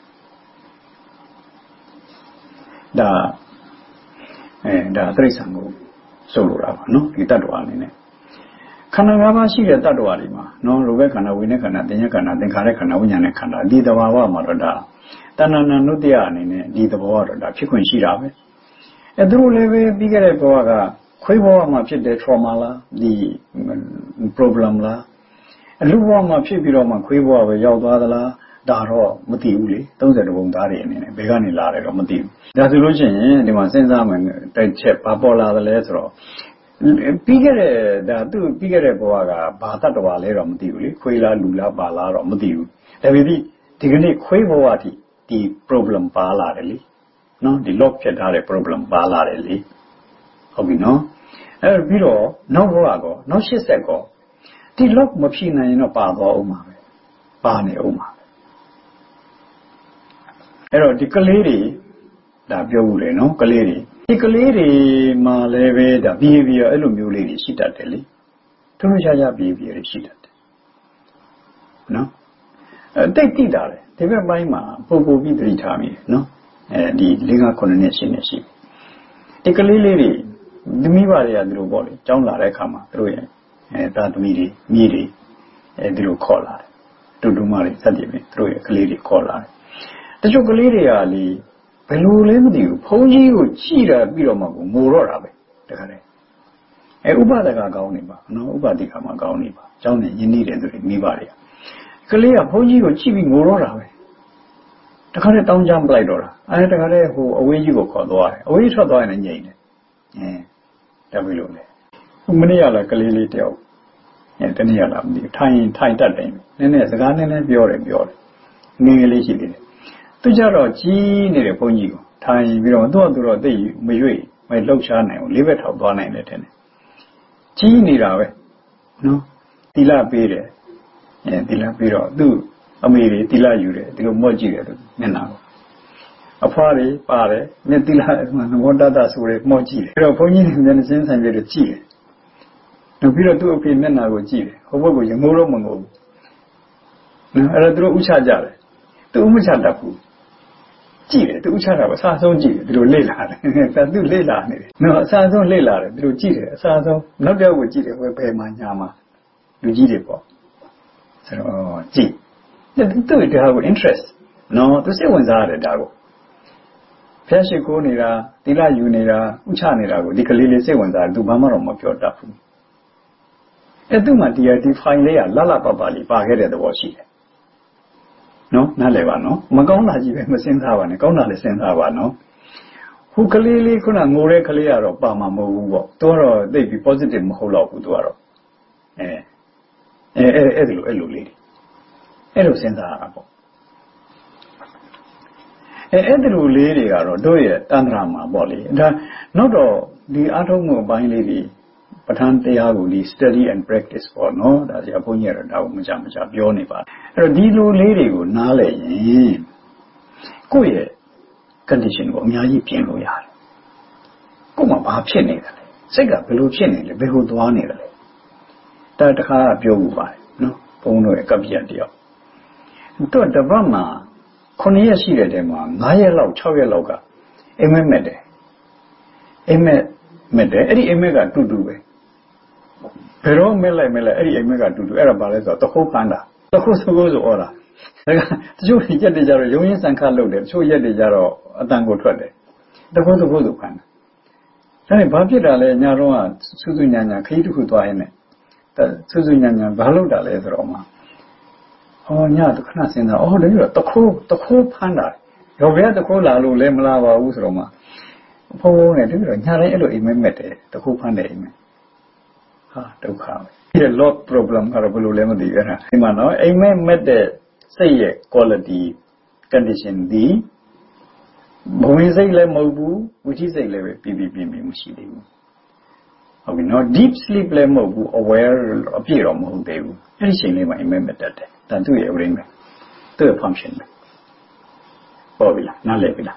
the and the Tresango Solura, no, it that one in it. Kanagama she at that one, no, Rubecana, Winekana, Denakana, the Karakana, Winakana, did the Wawa Marada, Tanana Nudian in it, did the water, the chicken she rabbit. A drew leve bigger boaga. Quibo ma fit the trauma la, the problem la. And Luwa ma fit Biroma, Quibo, Yaldala, ဒါတော့မသိဘူးလေသုံးဆယ်ဘုံသားတွေအနေနဲ့ဘယ်ကနေလာတယ်တော့မသိဘူးဒါဆိုလို့ရှိရင်ဒီမှာစဉ်းစားမယ်တိုက်ချက်ဘာပေါ်လာသလဲဆိုတော့ပြီးခဲ့တဲ့ဒါသူပြီးခဲ့တဲ့ဘဝကဘာတတ်တော်လဲတော့မသိဘူးလေခွေးလားလူလားပါလားတော့မသိဘူးဒါပေမဲ့ဒီကနေ့ခွေးဘဝအထိဒီ problem ပါလာတယ်လေနော်ဒီ lock ဖြစ်ထားတဲ့ problem ပါလာတယ်လေဟုတ်ပြီနော်အဲ့ပြီးတော့နောက်ဘဝကောနောက်ရှစ်ဆက်ကောဒီ lock မဖြေနိုင်ရင်တော့ပါသွားအောင်ပါပဲပါနေအောင်ပါအဲ့တော့ဒီကလေးတွေဒါပြောဘူးလေနော်ကလေးတွေဒီကလေးတွေမှာလည်းပဲဒါ behavior အဲ့လိုမျိုးလေးတွေရှိတတ်တယ်လေထူးထူးခြားခြား behavior တွေရှိတတ်တယ်နော်အဲ့တိတ်တိတာလေဒီဘက်ပိုင်းမှာပုံပုံပြီးသတိထားမိတယ်နော်အဲဒီလေးကခုနှစ်နှစ်ရှင်းနေရှိဒီကလေးလေးတွေဒီမိဘတွေကသူတို့ပေါ့လေကျောင်းလာတဲ့အခါမှာသူတို့ရဲ့အဲတာသမီတွေမိတွေအဲဒီလိုခေါ်လာတယ်တူတူမတွေစက်တည်းပဲသူတို့ရဲ့ကလေးတွေခေါ်လာတယ်တချို့ကလေးတွေကလေဘယ်လိုလဲမသိဘူးဘုန်းကြီးကိုကြည်တာပြီးတော့မှကိုငိုတော့တာပဲတခါတည်းအဲဥပဒကကောင်းနေပါနော်ဥပဒိကမှာကောင်းနေပါကျောင်းနဲ့ယဉ်နေတယ်သူတွေမိဘတွေကကလေးကဘုန်းကြီးကိုကြည့်ပြီးငိုတော့တာပဲတခါတည်းတောင်းကြမ်းပလိုက်တော့တာအဲတခါတည်းဟိုအဝေးကြီးကိုခေါ်သွားတယ်အဝေးကြီးထွက်သွားရင်လည်းညိမ့်တယ်အဲဒါပြီလို့လေမနေ့ကလည်းကလေးလေးတယောက်အဲတနေ့ကလည်းမသိဘူးထိုင်ထိုင်တတ်တယ်နည်းနည်းစကားနည်းနည်းပြောတယ်ပြောတယ်ငငယ်လေးရှိသေးတယ်သူကြတော့ကြီးနေတဲ့ဘုန်းကြီးကိုထိုင်ပြီးတော့သူ့အတူတော့သိမရွေ့မလှုပ်ရှားနိုင်ဘူးလေးဘက်ထောက်သွားနိုင်တယ်တဲ့ကြီးနေတာပဲနော်တီလာပေးတယ်အဲတီလာပေးတော့သူ့အမေတွေတီလာယူတယ်ဒီလိုမော့ကြည့်တယ်သူမျက်နှာကိုအဖွားတွေပါတယ်မျက်တီလာနမောတတဆိုရဲမော့ကြည့်တယ်အဲ့တော့ဘုန်းကြီးတွေမျက်နှာချင်းဆိုင်ပြီးတော့ကြည့်တယ်နောက်ပြီးတော့သူ့အဖေမျက်နှာကိုကြည့်တယ်ဟိုဘက်ကိုရမိုးတော့မငိုဘူးနော်အဲ့တော့သူတို့ဥချကြတယ်သူဥမချတတ်ဘူးကြည့်တယ်သူဥချတာကအစားဆုံးကြည့်တယ်ဒီလိုလေ့လာတယ်ဒါသူလေ့လာနေတယ်နော်အစားဆုံးလေ့လာတယ်ဒီလိုကြည့်တယ်အစားဆုံးနောက်တစ်ယောက်ကိုကြည့်တယ်ဘယ်ဘယ်မှာညာမှာလူကြီးတွေပေါ့ဆိုတော့ကြည့်သူ့ဒါကို interest နော်သူစိတ်ဝင်စားရတယ်ဒါကိုဖျက်ရှိကိုနေတာတိလယူနေတာဥချနေတာကိုဒီကလေးလေးစိတ်ဝင်စားတယ်သူဘာမှတော့မပြောတတ်ဘူးအဲ့သူ့မှာဒီဒီ file လေးကလလပပလေးပါခဲ့တဲ့သဘောရှိတယ်နော်နားလည်ပါနော်မကောင်းတာကြီးပဲမစင်စားပါနဲ့ကောင်းတာလည်းစဉ်းစားပါနော်ဟိုကလေးလေးခုနငိုတဲ့ကလေးကတော့ပါမှာမဟုတ်ဘူးပေါ့သူကတော့သိပြီး positive မဟုတ်တော့ဘူးသူကတော့အဲအဲအဲ့အဲ့လိုအဲ့လိုလေးအဲ့လိုစဉ်းစားရတာပေါ့အဲအဲ့ဒီလိုလေးတွေကတော့တို့ရဲ့တန္တရာမှာပေါ့လေဒါနောက်တော့ဒီအထုံးမှုအပိုင်းလေးတွေပဋ္ဌာန်းတရားကိုဒီ study and practice ပေါ့နော်ဒါကြီးအဘုန်းကြီးကတော့ဒါကိုမကြမကြပြောနေပါအဲ့တော့ဒီလိုလေးတွေကိုနားလည်ရင်ကိုယ့်ရဲ့ condition ကိုအများကြီးပြင်လို့ရတယ်ကိုယ်မှာဘာဖြစ်နေတယ်လဲစိတ်ကဘယ်လိုဖြစ်နေလဲဘယ်ကိုသွားနေတယ်လဲဒါတခါပြောမှုပါတယ်နော်ဘုန်းတို့ရဲ့ကပ္ပိယတရားတော့တပတ်မှာခုနှစ်ရက်ရှိတဲ့တဲမှာငါးရက်လောက်ခြောက်ရက်လောက်ကအိမ်မက်မဲ့တယ်အိမ်မက်မဲ့တယ်အဲ့ဒီအိမ်မက်ကတူတူပဲဘယ်တော့မဲ့လိုက်မဲ့လိုက်အဲ့ဒီအိမ်မက်ကတူတူအဲ့ဒါဘာလဲဆိုတော့တခုတ်ပန်းတာတခုတ်စကိုးဆိုဩတာဒါကတချို့ရက်တွေကြတော့ရုံရင်းစံခတ်လုပ်တယ်တချို့ရက်တွေကြတော့အတန်ကိုထွက်တယ်တခုတ်တခုတ်ဆိုပန်းတာဒါနဲ့ဘာဖြစ်တာလဲညာတော့ကစူးစူးညာညာခရီးတစ်ခုသွားရင်းနဲ့စူးစူးညာညာဘာလုပ်တာလဲဆိုတော့မှဟောညတခဏစဉ်းစားအော်ဒါကြီးတော့တခုတ်တခုတ်ဖမ်းတာရောဘယ်ကတခုတ်လာလို့လဲမလာပါဘူးဆိုတော့မှဖုန်းနဲ့တကယ်တော့ညာတိုင်းအဲ့လိုအိမ်မက်မက်တယ်တခုဖမ်းတယ်အိမ်မက်ဟာဒုက္ခပဲဒီ lot problem ကတော့ဘယ်လိုလဲမသိဘူးအဲ့ဒါဒီမှာနော်အိမ်မက်မက်တဲ့စိတ်ရဲ့ quality condition ဒီဘဝင်စိတ်လည်းမဟုတ်ဘူးဝိသိစိတ်လည်းပဲပြပြပြပြမရှိသေးဘူးဟုတ်ပြီနော် deep sleep လည်းမဟုတ်ဘူး aware အပြည့်တော့မဟုတ်သေးဘူးအဲ့ဒီချိန်လေးမှာအိမ်မက်မက်တတ်တယ်ဒါသူ့ရဲ့ brain ပဲသူ့ရဲ့ function ပဲဟုတ်ပြီလားနားလည်ပြီလား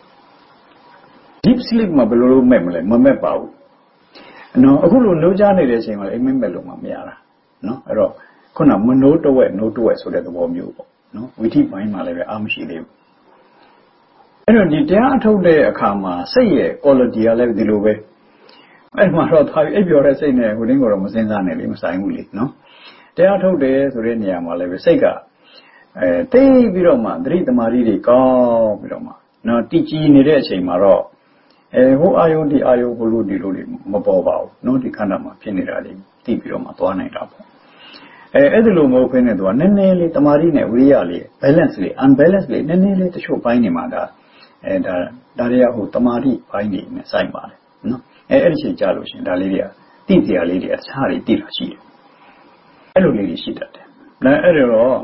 deep sleep မှာဘယ်လိုလုပ်မဲ့မလဲမမဲ့ပါဘူးနော်အခုလိုနှိုးကြားနေတဲ့အချိန်မှာအိမ်မက်မက်လို့မှမရတာနော်အဲ့တော့ခုနမနိုးတဝက်နိုးတဝက်ဆိုတဲ့သဘောမျိုးပေါ့နော်ဝိသိပိုင်းမှာလည်းပဲအားမရှိသေးဘူးအဲ့တော့ဒီတရားအထုတ်တဲ့အခါမှာစိတ်ရဲ့ quality ကလည်းဒီလိုပဲအဲ့မှာတော့ထားပြီးအိပ်ပျော်တဲ့စိတ်နဲ့ဟိုတင်းကတော့မစင်စားနဲ့လေမဆိုင်ဘူးလေနော်တရားထုတ်တယ်ဆိုတဲ့နေရာမှာလည်းပဲစိတ်ကအဲတိတ်ပြီးတော့မှသတိသမารီတွေကောင်းပြီးတော့မှနော်တည်ကြည်နေတဲ့အချိန်မှာတော့အဲဟိုအာယုန်ဒီအာယုန်ဘလို့ဒီလိုတွေမပေါ်ပါဘူးနော်ဒီခန္ဓာမှာဖြစ်နေတာတွေသိပြီးတော့မှသွားနိုင်တာပေါ့အဲအဲ့ဒီလိုမဟုတ်ဘဲနဲ့သူကနည်းနည်းလေးတမာရီနဲ့ဝိရိယလေး balance လေး unbalance လေးနည်းနည်းလေးတချို့ပိုင်းနေမှာဒါအဲဒါဒါတွေကဟိုတမာရီပိုင်းနေနဲ့စိုက်ပါတယ်နော်အဲအဲ့ဒီချိန်ကြာလို့ရှင်ဒါလေးတွေကတိတရားလေးတွေအခြားတွေတိတာရှိတယ်အဲ့လိုလေးတွေရှိတတ်တယ်ဒါအဲ့တော့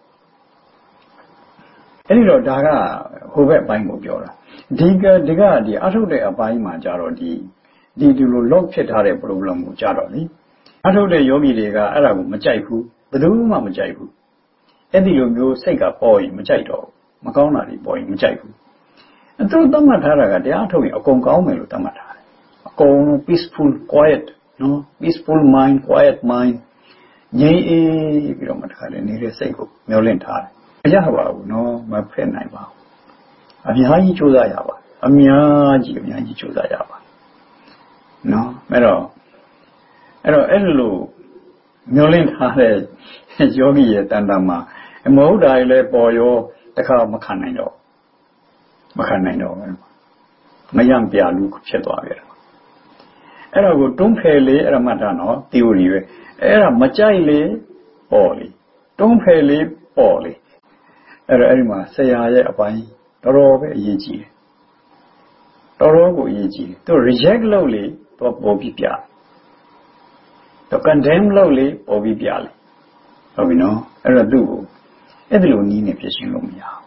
အဲ့ဒီတော့ဒါကဟိုဘက်အပိုင်းကိုပြောတာဒီကဒီကဒီအထုတ်တဲ့အပိုင်းမှာကြတော့ဒီဒီဒီလို lock ဖြစ်ထားတဲ့ problem ကိုကြတော့လေအထုတ်တဲ့ယောဂီတွေကအဲ့ဒါကိုမကြိုက်ဘူးဘယ်သူမှမကြိုက်ဘူးအဲ့ဒီလိုမျိုးစိတ်ကပေါ်ရင်မကြိုက်တော့မကောင်းတာတွေပေါ်ရင်မကြိုက်ဘူးအဲ့သူသတ်မှတ်ထားတာကတရားထုတ်ရင်အကုန်ကောင်းမယ်လို့သတ်မှတ်ထားတယ်အကုန် peaceful quiet နော် peaceful mind quiet mind ငြိမ်အေးပြီးတော့မှတခါလေနေတဲ့စိတ်ကိုမျောလင့်ထားတယ်မရပါဘူးနော်မဖြစ်နိုင်ပါဘူးအများကြီးကြိုးစားရပါအများကြီးအများကြီးကြိုးစားရပါနော်အဲ့တော့အဲ့တော့အဲ့လိုမျောလင့်ထားတဲ့ယောဂီရဲ့တန်တမှာမဟုတ်တာလည်းပေါ်ရောတခါမခံနိုင်တော့မခံနိုင်တော့ဘူးမယံပြလူဖြစ်သွားပြီအဲ့တော့ကိုတွန်းဖယ်လေအဲ့ဒါမှတ်တာနော် theory ပဲအဲ့ဒါမကြိုက်လေပေါ်လေတွန်းဖယ်လေပေါ်လေအဲ့တော့အဲ့ဒီမှာဆရာရဲ့အပိုင်းတော်တော်ပဲအရေးကြီးတယ်တော်တော်ကိုအရေးကြီးတယ်သူ reject လုပ်လေသူပေါ်ပြီးပြသူ condemn လုပ်လေပေါ်ပြီးပြလေဟုတ်ပြီနော်အဲ့တော့သူ့ကိုအဲ့ဒီလိုနီးနေဖြစ်ရှင်းလို့မရဘူး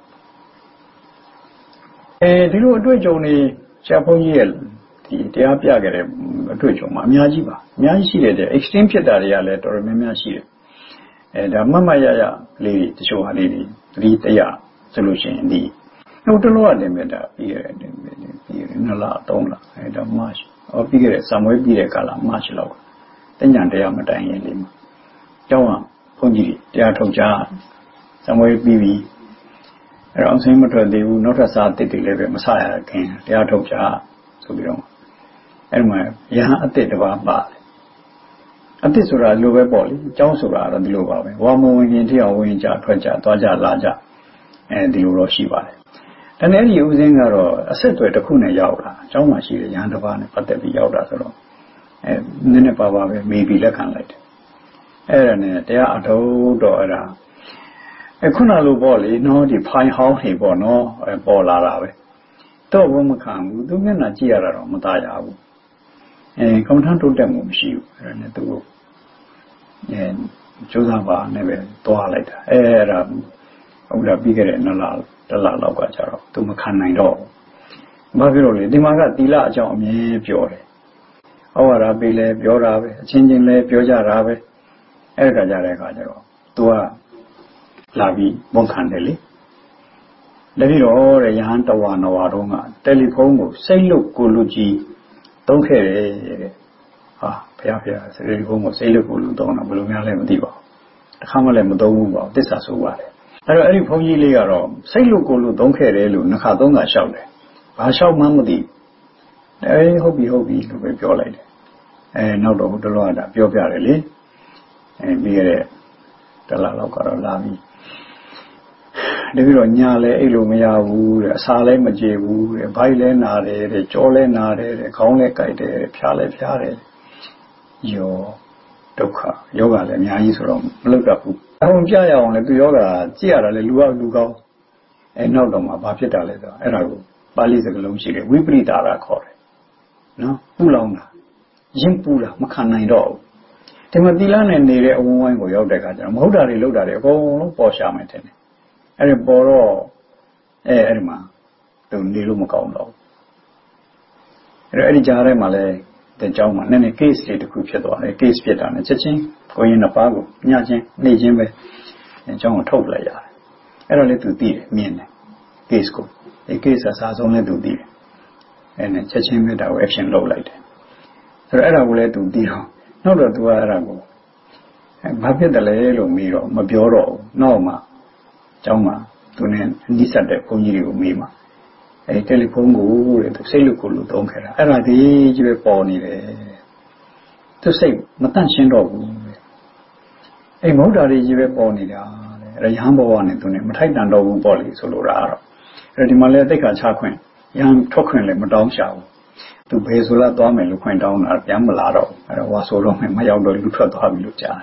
အဲဒီလိုအတွေ့အကြုံတွေဆရာဘုန်းကြီးရဲ့ဒီတရားပြခဲ့တဲ့အတွေ့အကြုံမှာအများကြီးပါအများကြီးရှိတယ်တဲ့ extreme ဖြစ်တာတွေကလည်းတော်တော်များများရှိတယ်အဲဒါမမရရလေးတချို့ဟာလေးတွေသတိတရားဆိုလို့ရှိရင်ဒီဟိုတလောရတယ်မြတ်တာပြီးရတယ်ပြီးရနှစ်လသုံးလအဲဒါ March ဟောပြီးခဲ့တဲ့ဆံမွေးပြီးတဲ့ကာလ March လောက်တညံတရားမတိုင်ရင်လေးမှာကျောင်းကဘုန်းကြီးတရားထုတ်ကြဆံမွေးပြီးပြီးအဲ့တော့အစိမ်းမထွက်သေးဘူးနောက်ထပ်စာတစ်တွေလည်းပဲမဆရခင်တရားထုတ်ကြဆိုပြီးတော့အဲ့မှာရဟန်းအစ်စ်တစ်ပါးပါတယ်အစ်စ်ဆိုတာလိုပဲပေါ့လေအကြောင်းဆိုတာတော့ဒီလိုပါပဲဝါမဝင်ရင်တရားဝင်ကြထွက်ကြသွားကြလာကြအဲဒီလိုတော့ရှိပါတယ်ဒါနဲ့ဒီဥစဉ်ကတော့အဆက်အသွယ်တစ်ခုနဲ့ရောက်လာအကြောင်းမှရှိတဲ့ရဟန်းတစ်ပါးနဲ့ပတ်သက်ပြီးရောက်တာဆိုတော့အဲနည်းနည်းပါပါပဲမေးပြီးလက်ခံလိုက်တယ်အဲ့ဒါနဲ့တရားအထုတ်တော့အဲ့ဒါအခုနလိုပေါ့လေနော်ဒီဖိုင်ဟောင်းတွေပေါ့နော်အဲပေါ်လာတာပဲတော့ဘုမခံဘူးသူမျက်နှာကြည့်ရတာတော့မသားရဘူးအဲကမ္မထတိုးတက်မှုမရှိဘူးအဲ့ဒါနဲ့သူအဲကျိုးစားပါနဲ့ပဲတွားလိုက်တာအဲအဲ့ဒါဟုတ်လားပြီးခဲ့တဲ့နှစ်လတစ်လလောက်ကကြတော့သူမခံနိုင်တော့ဘာဖြစ်လို့လဲဒီမှာကသီလအကြောင်းအမြဲပြောတယ်ဩဝါဒပေးလဲပြောတာပဲအချင်းချင်းလဲပြောကြတာပဲအဲ့ဒါကြတဲ့အခါကျတော့သူကလာပြီးဝန်ခံတယ်လေတတိတော့တဲ့ရဟန်းတဝါနဝါတော့ကတယ်လီဖုန်းကိုစိတ်လို့ကိုလူကြီးသုံးခဲ့တယ်တဲ့ဟာဘုရားဘုရားတယ်လီဖုန်းကိုစိတ်လို့ကိုလူသုံးတာဘယ်လိုများလဲမသိပါဘူးတစ်ခါမှလည်းမသုံးဘူးပါသစ္စာဆိုပါတယ်အဲ့တော့အဲ့ဒီဘုန်းကြီးလေးကတော့စိတ်လို့ကိုလူသုံးခဲ့တယ်လို့နှစ်ခါသုံးခါလျှောက်တယ်ဘာလျှောက်မှမသိအဲဟုတ်ပြီဟုတ်ပြီလို့ပဲပြောလိုက်တယ်အဲနောက်တော့ဘုဒ္ဓလောကတာပြောပြတယ်လေအဲပြီးရတဲ့တလားလောက်ကတော့လာပြီးတကယ်တော့ညာလဲအဲ့လိုမရဘူးတဲ့အစာလဲမကြေဘူးတဲ့ဘိုက်လဲနာတယ်တဲ့ကြောလဲနာတယ်တဲ့ခေါင်းလဲကိုက်တယ်တဲ့ဖျားလဲဖျားတယ်ယောဒုက္ခယောဂလည်းအများကြီးဆိုတော့မလုပ်တတ်ဘူးအောင်ပြရအောင်လဲသူယောဂကြည့်ရတာလဲလူကလူကောင်းအဲနောက်တော့မှဘာဖြစ်တာလဲဆိုတော့အဲ့ဒါကိုပါဠိစကားလုံးရှိတယ်ဝိပရိတာရခေါ်တယ်နော်ပူလောင်တာရင်ပူတာမခံနိုင်တော့ဘူးဒီမှာသီလနဲ့နေတဲ့အဝန်းဝိုင်းကိုရောက်တဲ့အခါကျတော့မဟုတ်တာတွေလုပ်တာတွေအကုန်လုံးပေါ်ရှာမယ်ထင်တယ်အဲ့ဒါပေါ်တော့အဲအဲ့ဒီမှာသူနေလို့မကောင်းတော့ဘူးအဲ့တော့အဲ့ဒီကြားထဲမှာလဲတဲ့เจ้าမှာနည်းနည်း case တွေတခုဖြစ်သွားတယ် case ဖြစ်တာနဲ့ချက်ချင်းကိုရင်နှစ်ပါးကိုညချင်းနေချင်းပဲအเจ้าကိုထုတ်လိုက်ရတယ်အဲ့တော့လေသူသိတယ်မြင်တယ် case ကိုဒီ case အစားဆုံးလဲသူသိတယ်အဲ့နဲ့ချက်ချင်းပဲဒါကို action လုပ်လိုက်တယ်ဆိုတော့အဲ့ဒါကိုလဲသူသိတော့နောက်တော့သူကအဲ့ဒါကိုဘာဖြစ်တယ်လဲလို့မေးတော့မပြောတော့ဘူးနောက်မှကျောင်းမှာသူနဲ့နှိစက်တဲ့ဘုန်းကြီးတွေကိုမေးမှာအဲတယ်လီဖုန်းကိုတဲ့သူစိတ်လို့ကိုလို့သုံးခဲ့တာအဲ့ဒါဒီကြီးပဲပေါ်နေတယ်သူစိတ်မတန့်ရှင်းတော့ဘူးအဲ့မဟုတ်တာတွေကြီးပဲပေါ်နေတာတဲ့ရဟန်းဘဝနဲ့သူနဲ့မထိုက်တန်တော့ဘူးပေါ့လေဆိုလိုတာကတော့အဲ့ဒီမှာလဲသိက္ခာချခွင့်ရဟန်းထွက်ခွင့်လည်းမတောင်းရှာဘူးသူဘယ်ဆိုလာသွားမယ်လို့ခွင့်တောင်းတာပြန်မလာတော့အဲ့တော့ဝါဆိုတော့မှမရောက်တော့လူထွက်သွားပြီလို့ကြားတယ်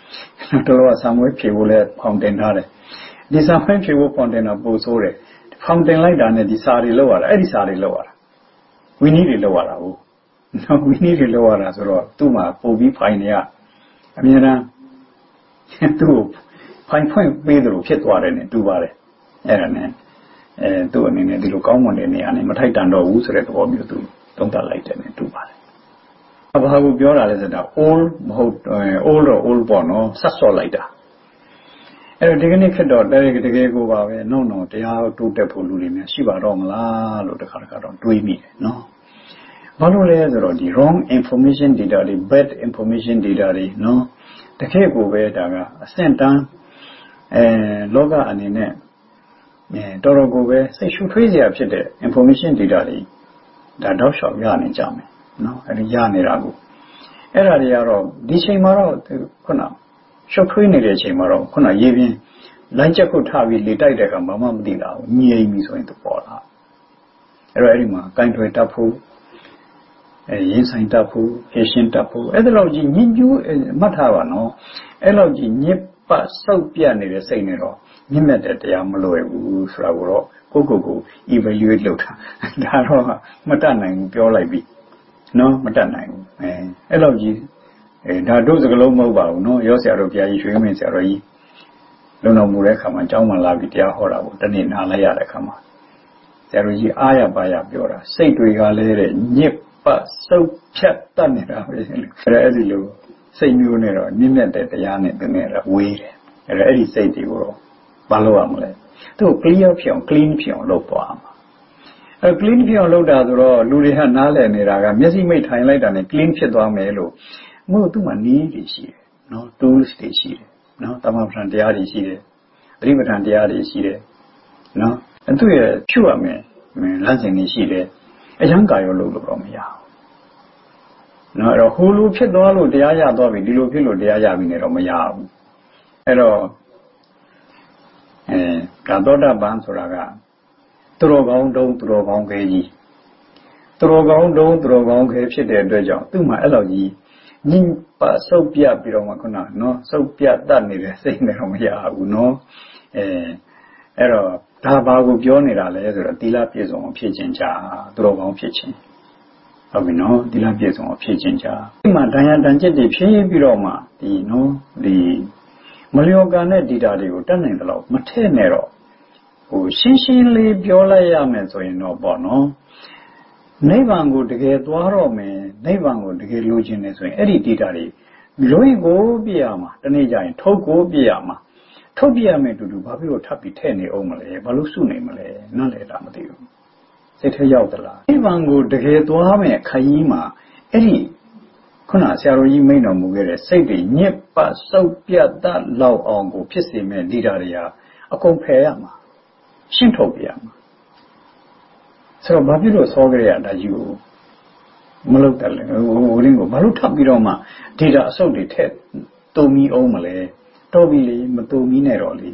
တော်တော်ဆံမွေးဖြေဖို့လဲဖောင်တင်ထားတယ်ဒီဆံမွေးဖြေဖို့ဖောင်တင်တာပို့ဆိုးတယ်ဖောင်တင်လိုက်တာနဲ့ဒီစာတွေလောက်ရတာအဲ့ဒီစာတွေလောက်ရတာဝီနည်းတွေလောက်ရတာဟုတ်နော်ဝီနည်းတွေလောက်ရတာဆိုတော့သူ့မှာပို့ပြီးဖိုင်တွေကအမြဲတမ်းသူ့ဖိုင်ဖွင့်ပေးတယ်လို့ဖြစ်သွားတယ်နဲ့တူပါတယ်အဲ့ဒါနဲ့အဲသူ့အနေနဲ့ဒီလိုကောင်းမွန်တဲ့နေရာနဲ့မထိုက်တန်တော့ဘူးဆိုတဲ့သဘောမျိုးသူသုံးသပ်လိုက်တယ်နဲ့တူပါတယ်ဘာကိုပြောတာလဲဆိုတော့ all မဟုတ် all တော့ all ပေါ့နော်ဆက်စော်လိုက်တာအဲ့တော့ဒီကနေ့ခက်တော့တကယ်တကယ်ကိုပါပဲနှုံနှုံတရားတိုးတက်ဖို့လူတွေများရှိပါတော့မလားလို့တခါတခါတော့တွေးမိတယ်နော်ဘာလို့လဲဆိုတော့ဒီ wrong information data တွေ bad information data တွေနော်တကယ်ကိုပဲဒါကအဆင့်တန်းအဲလောကအနေနဲ့အဲတော်တော်ကိုပဲစိတ်ရှုထွေးစရာဖြစ်တဲ့ information data တွေဒါတော့ရှောက်ရနေကြမယ်နော်အဲဒီရနေတာကိုအဲ့ဒါတွေကတော့ဒီချိန်မှာတော့ခုနရှုပ်ထွေးနေတဲ့အချိန်မှာတော့ခုနရေးပြင်းလိုင်းချက်ကိုထားပြီးလေတိုက်တဲ့အခါမှမမသိတာဘူးငြိမ်ပြီဆိုရင်တော့ပေါ်လာအဲ့တော့အဲ့ဒီမှာကင်ထွေတတ်ဖို့အဲရင်းဆိုင်တတ်ဖို့ဟေရှင်းတတ်ဖို့အဲ့ဒါလောက်ကြီးညင်ကျူးမှတ်ထားပါနော်အဲ့လောက်ကြီးညစ်ပတ်စောက်ပြတ်နေတဲ့စိတ်နဲ့တော့မြင့်မြတ်တဲ့တရားမလွယ်ဘူးဆိုတာကိုတော့ကိုယ့်ကိုယ်ကို evaluate လုပ်တာဒါတော့မတတ်နိုင်ဘူးပြောလိုက်ပြီနော်မတတ်နိုင်ဘူးအဲအဲ့လောက်ကြီးအဲဒါတို့စကလုံးမဟုတ်ပါဘူးနော်ရောဆရာတို့ဘုရားကြီးရွှေမင်းဆရာတော်ကြီးလုံတော်မူတဲ့အခါမှာကျောင်းမှာလာပြီးတရားဟောတာကိုတနေ့နားလိုက်ရတဲ့အခါမှာဆရာတော်ကြီးအားရပါရပြောတာစိတ်တွေကလည်းတဲ့ညစ်ပတ်စုပ်ဖြတ်တတ်နေတာပဲအဲ့အဲ့ဒီလိုစိတ်မျိုးနဲ့တော့မြင့်မြတ်တဲ့တရားနဲ့ပြနေတာဝေးတယ်အဲ့ဒါအဲ့ဒီစိတ်တွေကိုတော့ဘာလို့ရမလဲသူ့ clear ဖြစ်အောင် clean ဖြစ်အောင်လုပ်သွားမှာအဲ clean ဖြစ်အောင်လုပ်တာဆိုတော့လူတွေကနားလည်နေတာကမျက်စိမိတ်ထိုင်လိုက်တာနဲ့ clean ဖြစ်သွားမယ်လို့မဟုတ်သူ့မှာနည်းတွေရှိတယ်နော် tools တွေရှိတယ်နော်တမန်ပဋ္ဌာန်းတရားတွေရှိတယ်သတိပဋ္ဌာန်တရားတွေရှိတယ်နော်သူ့ရဲ့ဖြုတ်ရမယ်လမ်းစဉ်တွေရှိတယ်အယံကာရောလုပ်လို့တော့မရဘူးနော်အဲ့တော့ဟိုလိုဖြစ်သွားလို့တရားရသွားပြီဒီလိုဖြစ်လို့တရားရပြီနဲ့တော့မရဘူးအဲ့တော့အဲကာသောတာပန်ဆိုတာကသူတော်ကောင်းတုံးသူတော်ကောင်းခဲကြီးသူတော်ကောင်းတုံးသူတော်ကောင်းခဲဖြစ်တဲ့အတွက်ကြောင့်သူ့မှာအဲ့လိုကြီးညင်ပတ်စုပ်ပြပြီးတော့မှခုနနော်စုပ်ပြတတ်နေတဲ့စိတ်နဲ့တော့မရဘူးနော်အဲအဲ့တော့ဒါဘာကိုပြောနေတာလဲဆိုတော့သီလပြည့်စုံအောင်ဖြစ်ခြင်းချာသူတော်ကောင်းဖြစ်ခြင်းဟုတ်ပြီနော်သီလပြည့်စုံအောင်ဖြစ်ခြင်းချာဒီမှာဒဏ်ရာတန်ကျက်တွေဖြည်းပြီးတော့မှဒီနော်ဒီမလျော်ကန်တဲ့ဒေတာတွေကိုတတ်နိုင်တယ်လို့မထည့်နဲ့တော့ဟိုရှင်းရှင်းလေးပြောလိုက်ရမယ်ဆိုရင်တော့ပေါ့နော်နိဗ္ဗာန်ကိုတကယ်သွားတော့မယ်နိဗ္ဗာန်ကိုတကယ်လိုချင်တယ်ဆိုရင်အဲ့ဒီဒေတာတွေလွိကိုပြရမှာတနေ့ကျရင်ထုတ်ကိုပြရမှာထုတ်ပြရမယ်တူတူဘာဖြစ်လို့ထပ်ပြီးထည့်နေအောင်မလဲဘာလို့စုနေမလဲနားလည်တာမသိဘူးစိတ်ထဲရောက်သလားနိဗ္ဗာန်ကိုတကယ်သွားမယ်ခရီးမှာအဲ့ဒီခုနဆရာတော်ကြီးမိန့်တော်မူခဲ့တဲ့စိတ်တွေညစ်ပတ်စုပ်ပြတ်တတ်လောက်အောင်ကိုဖြစ်စေမဲ့ဒေတာတွေဟာအကုန်ဖယ်ရမှာရှင်းထုတ်ပြရမှာဆိုတော့ဘာဖြစ်လို့ဆောကြရတာကြီးကိုမလုပ်တယ်လေဟိုရင်းကိုဘာလို့ထပ်ပြီးတော့မှဒေတာအစုပ်တွေထက်တုံမီအောင်မလဲတော့ပြီလေမတုံမီနဲ့တော့လေ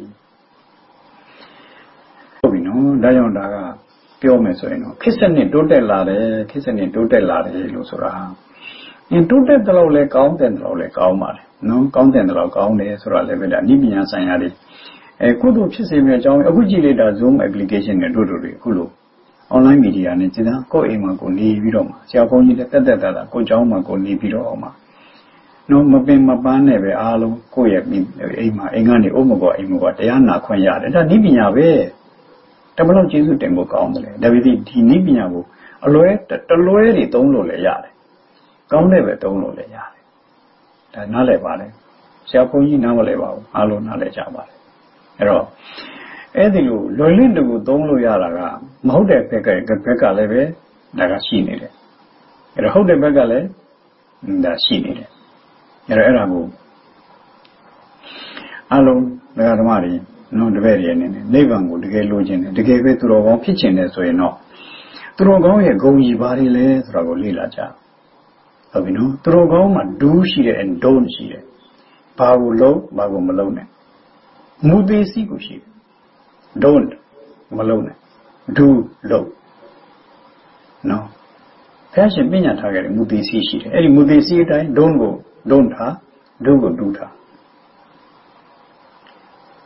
ဟုတ်ပြီနော်ဒါကြောင့်ဒါကပြောမယ်ဆိုရင်တော့ခစ်စနစ်တိုးတက်လာတယ်ခစ်စနစ်တိုးတက်လာတယ်လို့ဆိုတာအင်းတိုးတက်တဲ့လောက်လဲကောင်းတယ်လောက်လဲကောင်းပါတယ်နော်ကောင်းတယ်လောက်ကောင်းတယ်ဆိုတာလည်းပဲဒါအနည်းပညာဆိုင်ရာတွေအဲကုသိုလ်ဖြစ်စေမယ့်အကြောင်းအခုကြည့်လိုက်တာ Zoom application နဲ့တို့တို့တွေအခုလို့ online media နဲ့ကျန်ကိုယ့်အိမ်မှာကိုနေပြီးတော့မှဆရာဘုန်းကြီးလည်းတက်တက်တာတာကိုเจ้าမှာကိုနေပြီးတော့မှနော်မပင်မပန်းနဲ့ပဲအားလုံးကိုယ့်ရဲ့အိမ်မှာအိမ်ကနေအုံမကောအိမ်မကောတရားနာခွင့်ရတယ်ဒါနည်းပညာပဲတမလို့ကျေးဇူးတင်ဖို့ကောင်းတယ်ဒါပေမဲ့ဒီနည်းပညာကိုအလွဲတလွဲတွေသုံးလို့လည်းရတယ်ကောင်းတဲ့ပဲသုံးလို့လည်းရတယ်ဒါနားလည်ပါလေဆရာဘုန်းကြီးနားမလည်ပါဘူးအားလုံးနားလည်ကြပါတယ်အဲ့တော့အဲ့ဒီလိုလွယ်လင့်တူကိုသုံးလို့ရတာကမဟုတ်တဲ့ဘက်ကဘက်ကလည်းပဲဒါကရှိနေတယ်အဲ့တော့ဟုတ်တဲ့ဘက်ကလည်းဒါရှိနေတယ်အဲ့တော့အဲ့ဒါကိုအားလုံးဒကာဓမ္မတွေနော်တပည့်တွေအနေနဲ့နိဗ္ဗာန်ကိုတကယ်လိုချင်တယ်တကယ်ပဲသူတော်ကောင်းဖြစ်ချင်တယ်ဆိုရင်တော့သူတော်ကောင်းရဲ့ဂုဏ်ကြီးဘာတွေလဲဆိုတာကိုလေ့လာကြဟုတ်ပြီနော်သူတော်ကောင်းမှာ do ရှိတယ် and don't ရှိတယ်ဘာကိုလုပ်ဘာကိုမလုပ်နဲ့မူသေးစီကိုရှိတယ် don't မလုပ်နဲ့ do လုပ်နော်ဖះရှင်ပညာထားခဲ့တယ်မူသေးစီရှိတယ်အဲ့ဒီမူသေးစီအတိုင်း don't ကို don't ထား do ကို do ထား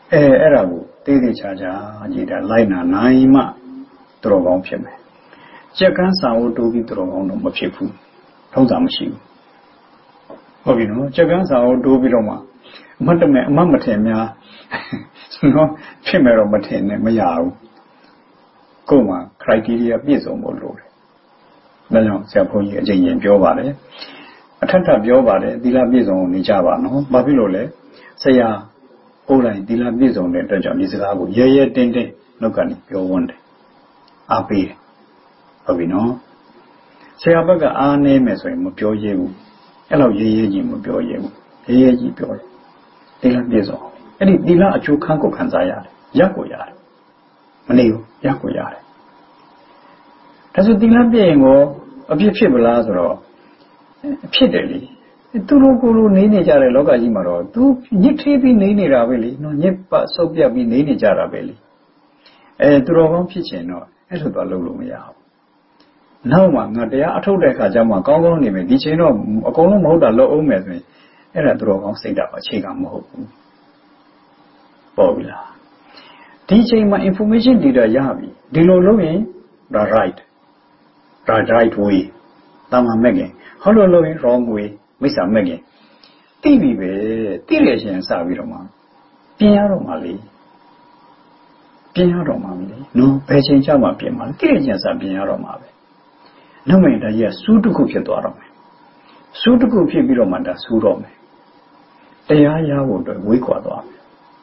အဲအဲ့ဒါကိုတေးသေးချာချာကြည့်တာလိုက်နာနိုင်မှသူတော်ကောင်းဖြစ်မယ်ကြက်ကန်းစာအုပ်တိုးပြီးသူတော်ကောင်းတော့မဖြစ်ဘူးထုံးစံမရှိဘူးဟုတ်ပြီနော်ကြက်ကန်းစာအုပ်တိုးပြီးတော့မှအမတ်တမဲ့အမတ်မထင်များနော်ဖြစ်မယ်တော့မထင်နဲ့မရဘူးကိုယ်မှာ criteria ပြည့်စုံဖို့လိုတယ်ဒါကြောင့်ဆရာဘုန်းကြီးအကျဉ်းချင်းပြောပါတယ်အထက်ထပ်ပြောပါတယ်သီလပြည့်စုံနေကြပါနော်ဘာဖြစ်လို့လဲဆရာကိုယ်တိုင်သီလပြည့်စုံတဲ့အတွက်ကြောင့်ဒီစကားကိုရဲရဲတင်းတင်းလောက်ကနေပြောဝန်းတယ်အားပေးတယ်ဟုတ်ပြီနော်ဆရာဘက်ကအားနည်းမယ်ဆိုရင်မပြောရဲဘူးအဲ့လောက်ရဲရဲကြီးမပြောရဲဘူးရဲရဲကြီးပြောတယ်သီလပြည့်စုံအဲ့ဒီသီလအကျိုးခန်းကိုခံစားရတယ်ရက်ကိုရတယ်မနေဘူးရက်ကိုရတယ်ဒါဆိုသီလပြည့်ရင်ကိုအပြစ်ဖြစ်ပလားဆိုတော့ဖြစ်တယ်လေသူတို့ကိုယ်လိုနေနေကြတဲ့လောကကြီးမှာတော့သူညစ်ထေးပြီးနေနေတာပဲလေနော်ညစ်ပတ်ဆုပ်ပြတ်ပြီးနေနေကြတာပဲလေအဲသူတော်ကောင်းဖြစ်ချင်တော့အဲ့လိုတော့လုပ်လို့မရဘူးနောက်မှငါတရားအထုတ်တဲ့အခါကျမှကောင်းကောင်းနေမယ်ဒီချိန်တော့အကုန်လုံးမဟုတ်တာလုပ်အောင်မယ်ဆိုရင်အဲ့ဒါသူတော်ကောင်းစိတ်ဓာတ်အခြေခံမဟုတ်ဘူးပေါ့ဗျာဒီချိန်မှာ information data ရပြီဒီလိုလုပ်ရင်ဒါ right right right way တမန်မဲ့ခင်ဟောလို့လုပ်ရင် wrong way မိစ္ဆာမဲ့ခင်သိပြီပဲသိရရှင်စပြီးတော့မှပြင်ရတော့မှလေပြင်ရတော့မှလေနော်ဘယ်ချိန်ကျမှပြင်မှသိရရှင်စပြင်ရတော့မှပဲနောက်မှတည်းကစူးတစ်ခုဖြစ်သွားတော့မယ်စူးတစ်ခုဖြစ်ပြီးတော့မှဒါစူးတော့မယ်တရားရဖို့အတွက်ဝေးကွာသွားမယ်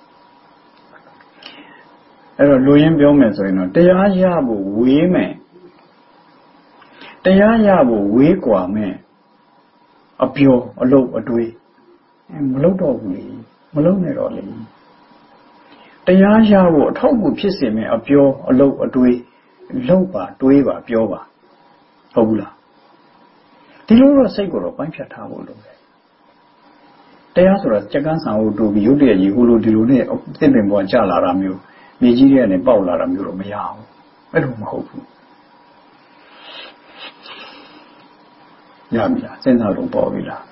အဲ့တော့လူရင်းပြောမယ်ဆိုရင်တော့တရားရဖို့ဝေးမယ်တရားရဖို့ဝေးကွာမယ်အပျော်အလုပ်အတွေးမလုပ်တော့ဘူးလေမလုပ်နဲ့တော့လေတရားရဖို့အထောက်အကူဖြစ်စေမယ်အပျော်အလုပ်အတွေးလုပ်ပါတွေးပါပြောပါဟုတ်ဘူးလားဒီလိုတော့စိတ်ကိုတော့ပိုင်းဖြတ်ထားဖို့လိုတယ်တရားဆိုတာကြက်ကန်းဆံကိုတူပြီးရုပ်တရက်ကြီးဟိုလိုဒီလိုနဲ့သစ်ပင်ပေါ်ကျလာတာမျိုးမြေကြီးတွေကနေပေါက်လာတာမျိုးတော့မရဘူးအဲ့လိုမဟုတ်ဘူးရပြီလားစဉ်းစားလို့ပေါ်ပြီလား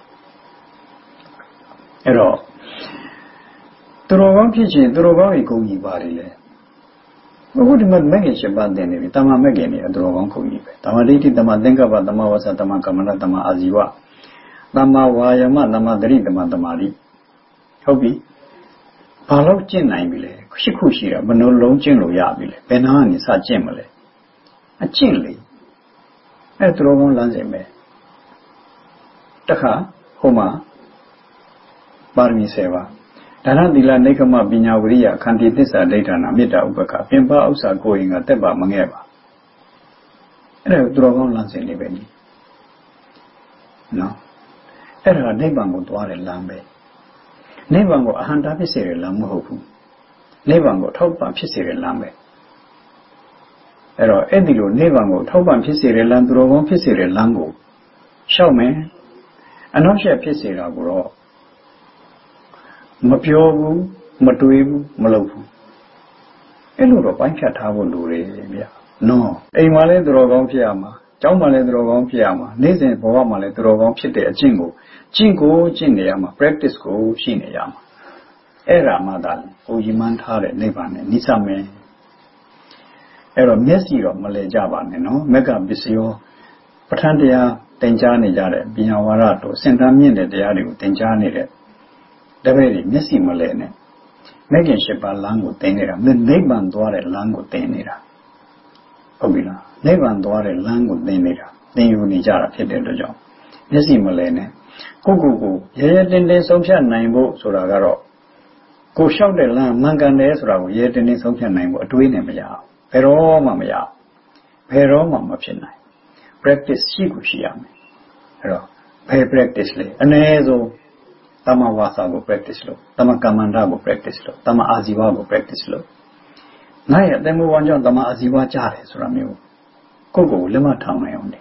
အဲ့တော့သူတော်ကောင်းဖြစ်ခြင်းသူတော်ကောင်းရဲ့ဂုဏ်ကြီးပါတယ်လေအခုဒီမှာမဂ္ဂင်၈ပါးသင်နေပြီတမ္မာမဂ္ဂင်နဲ့သူတော်ကောင်းဂုဏ်ကြီးပဲတမ္မာဒိဋ္ဌိတမ္မာသင်္ကပ္ပတမ္မာဝါစာတမ္မာကမ္မန္တတမ္မာအာဇီဝတမ္မာဝါယမတမ္မာသတိတမ္မာသမာဓိဟုတ်ပြီဘာလို့ကျင့်နိုင်ပြီလဲရှစ်ခုရှိတာဘယ်နှလုံးကျင့်လို့ရပြီလဲဘယ်နာကနေစကျင့်မလဲအကျင့်လေအဲ့သူတော်ကောင်းလမ်းစဉ်ပဲတခါဟိုမှာပါရမီဆယ်ပါးဒါနသီလနိက္ခမပညာဝိရိယခန္တီသစ္စာဒိဋ္ဌာနာမေတ္တာဥပ္ပခပင်ပဥစ္စာကိုယ်ရင်ကတက်ပါမငဲ့ပါအဲ့ဒါသူတော်ကောင်းလမ်းစဉ်လေးပဲကြီးနော်အဲ့ဒါနိဗ္ဗာန်ကိုသွားတဲ့လမ်းပဲနိဗ္ဗာန်ကိုအဟံတာဖြစ်စေတဲ့လမ်းမဟုတ်ဘူးနိဗ္ဗာန်ကိုထောက်ပံ့ဖြစ်စေတဲ့လမ်းပဲအဲ့တော့အဲ့ဒီလိုနိဗ္ဗာန်ကိုထောက်ပံ့ဖြစ်စေတဲ့လမ်းသူတော်ကောင်းဖြစ်စေတဲ့လမ်းကိုရှောက်မယ်အနောက်ရှက်ဖြစ်စေတာကိုတော့မပြောဘူးမတွေးဘူးမလုပ်ဘူးအဲ့လိုတော့ပိုင်းဖြတ်ထားဖို့လိုတယ်ဗျနော်အိမ်မှာလည်းသူတော်ကောင်းဖြစ်ရမှာကျောင်းမှာလည်းသူတော်ကောင်းဖြစ်ရမှာနေ့စဉ်ဘဝမှာလည်းသူတော်ကောင်းဖြစ်တဲ့အကျင့်ကိုကျင့်ကိုကျင့်နေရမှာ practice ကိုရှိနေရမှာအဲ့ဒါမှသာဟိုရည်မှန်းထားတဲ့နိဗ္ဗာန်နဲ့နိစ္စမယ်အဲ့တော့မျက်စိတော့မလဲကြပါနဲ့နော်မက္ကပစ္စယောပဋ္ဌာန်းတရားသင်ကြားနေကြတဲ့ပညာဝါဒတို့စင်တန်းမြင့်တဲ့တရားတွေကိုသင်ကြားနေတဲ့တပည့်တွေမျက်စိမလဲနဲ့မဂ္ဂင်၈ပါးလမ်းကိုသင်နေတာနိဗ္ဗာန်သွားတဲ့လမ်းကိုသင်နေတာဟုတ်ပြီလားနိဗ္ဗာန်သွားတဲ့လမ်းကိုသင်နေတာသင်ယူနေကြတာဖြစ်တဲ့အတွက်ကြောင့်မျက်စိမလဲနဲ့ကိုကိုကိုရဲရဲတင်းတင်းဆုံးဖြတ်နိုင်ဖို့ဆိုတာကတော့ကိုလျှောက်တဲ့လမ်းမှန်ကန်တယ်ဆိုတာကိုရဲတင်းတင်းဆုံးဖြတ်နိုင်ဖို့အတွေးနဲ့မရဘူးဘယ်တော့မှမရဘူးဘယ်တော့မှမဖြစ်နိုင် practice ရှိကိုရှိရမယ်အဲ့တော့ဘယ် practice လဲအနည်းဆုံးတမ္မာဝါစာကို practice လုပ်တမ္မာကမ္မန္တကို practice လုပ်တမ္မာအာဇီဝကို practice လုပ်ငါရဲ့အတ္တမောဝါကြောင့်တမ္မာအာဇီဝကြားတယ်ဆိုတာမျိုးကိုယ့်ကိုယ်လက်မထောင်နိုင်အောင်လေ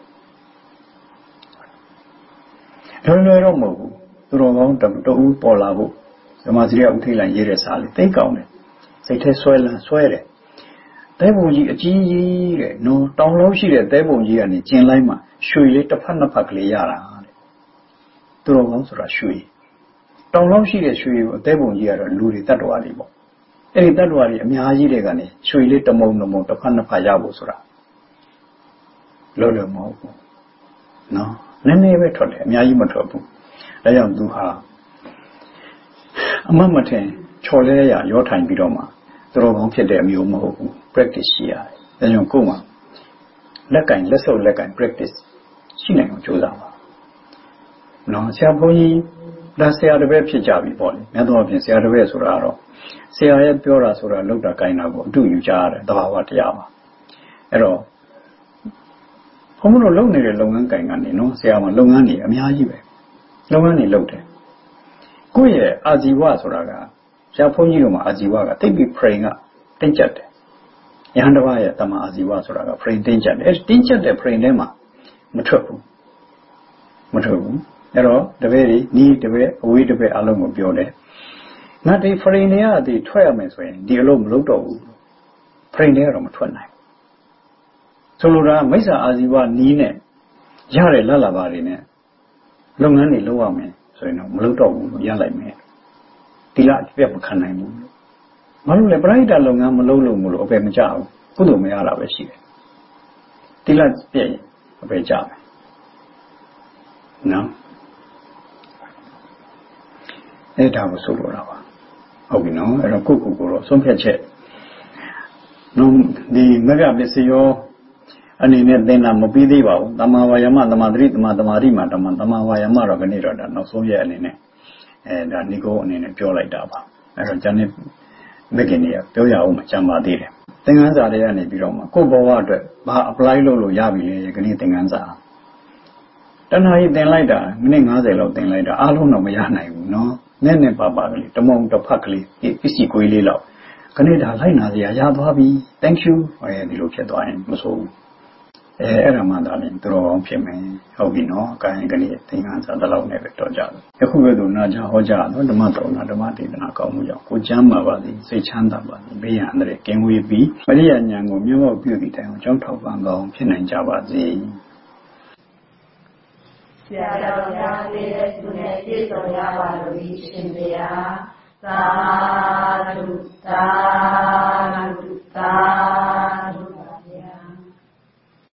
လွယ်လွယ်တော့မဟုတ်ဘူးသူတော်ကောင်းတူပေါ်လာဖို့ဓမ္မစရိယဥထိတ်လိုက်ရေးတဲ့စာလေးသိကောင်းတယ်စိတ်ထဲဆွဲလန်းဆွဲတယ်သဲပုံကြီးအကြီးကြီးတဲ့နော်တောင်လုံးရှိတဲ့သဲပုံကြီးကနေကျင်လိုက်မှရွှေလေးတစ်ဖက်နှစ်ဖက်ကလေးရတာတဲ့သူတော်ကောင်းဆိုတာရွှေတောင်လုံးရှိတဲ့ရွှေကိုအသဲပုံကြီးကတော့လူတွေတတ်တော်လေးပေါ့အဲ့ဒီတ attva တွေအများကြီးတွေကနေရွှေလေးတမုံတမုံတစ်ဖက်နှစ်ဖက်ရဖို့ဆိုတာလောလောမဟုတ်ဘူးနော်နည်းနည်းပဲထွက်တယ်အများကြီးမထွက်ဘူးဒါကြောင့်သူဟာအမတ်မထင်ချော်လဲရရောထိုင်ပြီးတော့မှသူတော်ကောင်းဖြစ်တဲ့အမျိုးမဟုတ်ဘူး practice ရှိရတယ်ဒါကြောင့်ကိုယ်မှာလက်ကင်လက်စုပ်လက်ကင် practice ရှိနိုင်အောင်ကြိုးစားပါနော်ဆရာဘုန်းကြီးဒါဆရာတပည့်ဖြစ်ကြပြီပေါ့လေမြတ်တော်ပြင်ဆရာတပည့်ဆိုတာတော့ဆရာရဲ့ပြောတာဆိုတာလောက်တာကိုင်းတာကိုအတူယူကြရတယ်တဘာဝတရားပါအဲ့တော့ဘုန်းတော်လုပ်နေတဲ့လုပ်ငန်းကိုင်းကနေနော်ဆရာမလုပ်ငန်းတွေအများကြီးပဲလုပ်ငန်းတွေလုပ်တယ်ကိုယ့်ရဲ့အာဇီဝဆိုတာကဆရာဘုန်းကြီးတို့မှာအာဇီဝကတိတ်ပြီး frame ကတင်းကျပ်တယ်ယဟန်တစ်ပါးရဲ့တမအာဇီဝဆိုတာက frame တင်းကျပ်တယ်အဲ့တင်းကျပ်တဲ့ frame ထဲမှာမထွက်ဘူးမထွက်ဘူးအဲ့တော့တပည့်တွေနီးတပည့်အဝေးတပည့်အလုံးကိုပြောတယ်ငါဒီ frame တွေကအဒီထွက်ရမယ်ဆိုရင်ဒီအလုပ်မလုပ်တော့ဘူး frame တွေကတော့မထွက်နိုင်ဆိုလိုတာမိစ္ဆာအာဇီဝနီးနဲ့ရတဲ့လတ်လာပါတွေနဲ့လုပ်ငန်းတွေလုပ်ရမယ်ဆိုရင်တော့မလုပ်တော့ဘူးရလိုက်မယ်ဒီလားပြတ်မခံနိုင်ဘူးမလို့လေပရိဒတ်လုပ်ငန်းမလုပ်လို့မလို့အပယ်မကြဘူးကုသိုလ်မရတာပဲရှိတယ်ဒီလားပြည့်ရင်အပယ်ကြမယ်နော်အဲ့ဒါကိုဆိုလိုတာပါဟုတ်ပြီနော်အဲ့တော့ကိုယ့်ကိုယ်ကိုတော့ဆုံးဖြတ်ချက်နော်ဒီမဂ္ဂပစ္စယောအနေနဲ့သင်တာမပြီးသေးပါဘူးတမ္မာဝါယမတမ္မာသတိတမ္မာသမာဓိမှာတမ္မာတမ္မာဝါယမတော့ခဏတော့ဒါနောက်ဆုံးရဲ့အနေနဲ့အဲဒါနိဂုံးအနေနဲ့ပြောလိုက်တာပါအဲ့တော့ဇာနေမဂ္ဂင်ကြီးကပြောရအောင်မကြမ်းပါသေးတယ်သင်္ကန်းစာတွေကနေပြီးတော့မှကိုယ့်ဘဝအတွက်ဘာ apply လုပ်လို့ရပြီလေခဏသင်္ကန်းစာတဏှာကြီးသင်လိုက်တာမိနစ်၅၀လောက်သင်လိုက်တာအားလုံးတော့မရနိုင်ဘူးနော်နည်းနည်းပါပါကလေးတမုံတစ်ဖက်ကလေးပစ္စည်းကိုလေးလောက်ခဏဒါလိုက်နာစရာရသွားပြီ thank you အဲဒီလိုဖြစ်သွားရင်မဆိုးဘူးအဲအဲ့ဒါမှသာလေသူတော်ကောင်းဖြစ်မယ်ဟုတ်ပြီနော်အကိုင်းကလေးသင်္ကန်းစာတလောက်နဲ့ပဲတော့ကြတယ်အခုပဲသူနာကြဟောကြနော်ဓမ္မတော်နာဓမ္မဒေသနာကောင်းမှုကြောင့်ကိုကျမ်းမှာပါသည်စိတ်ချမ်းသာပါသည်ဘေးရန်တဲ့ကင်းဝေးပြီးပရိယာဉာဏ်ကိုမြတ်မောပြုသည့်တိုင်အောင်ကြောင်းထောက်ပံ့ကောင်းဖြစ်နိုင်ကြပါစေဆရာတော်များလေးတဲ့သူနဲ့ပြည့်စုံရပါလို့ရှင်ဗျာ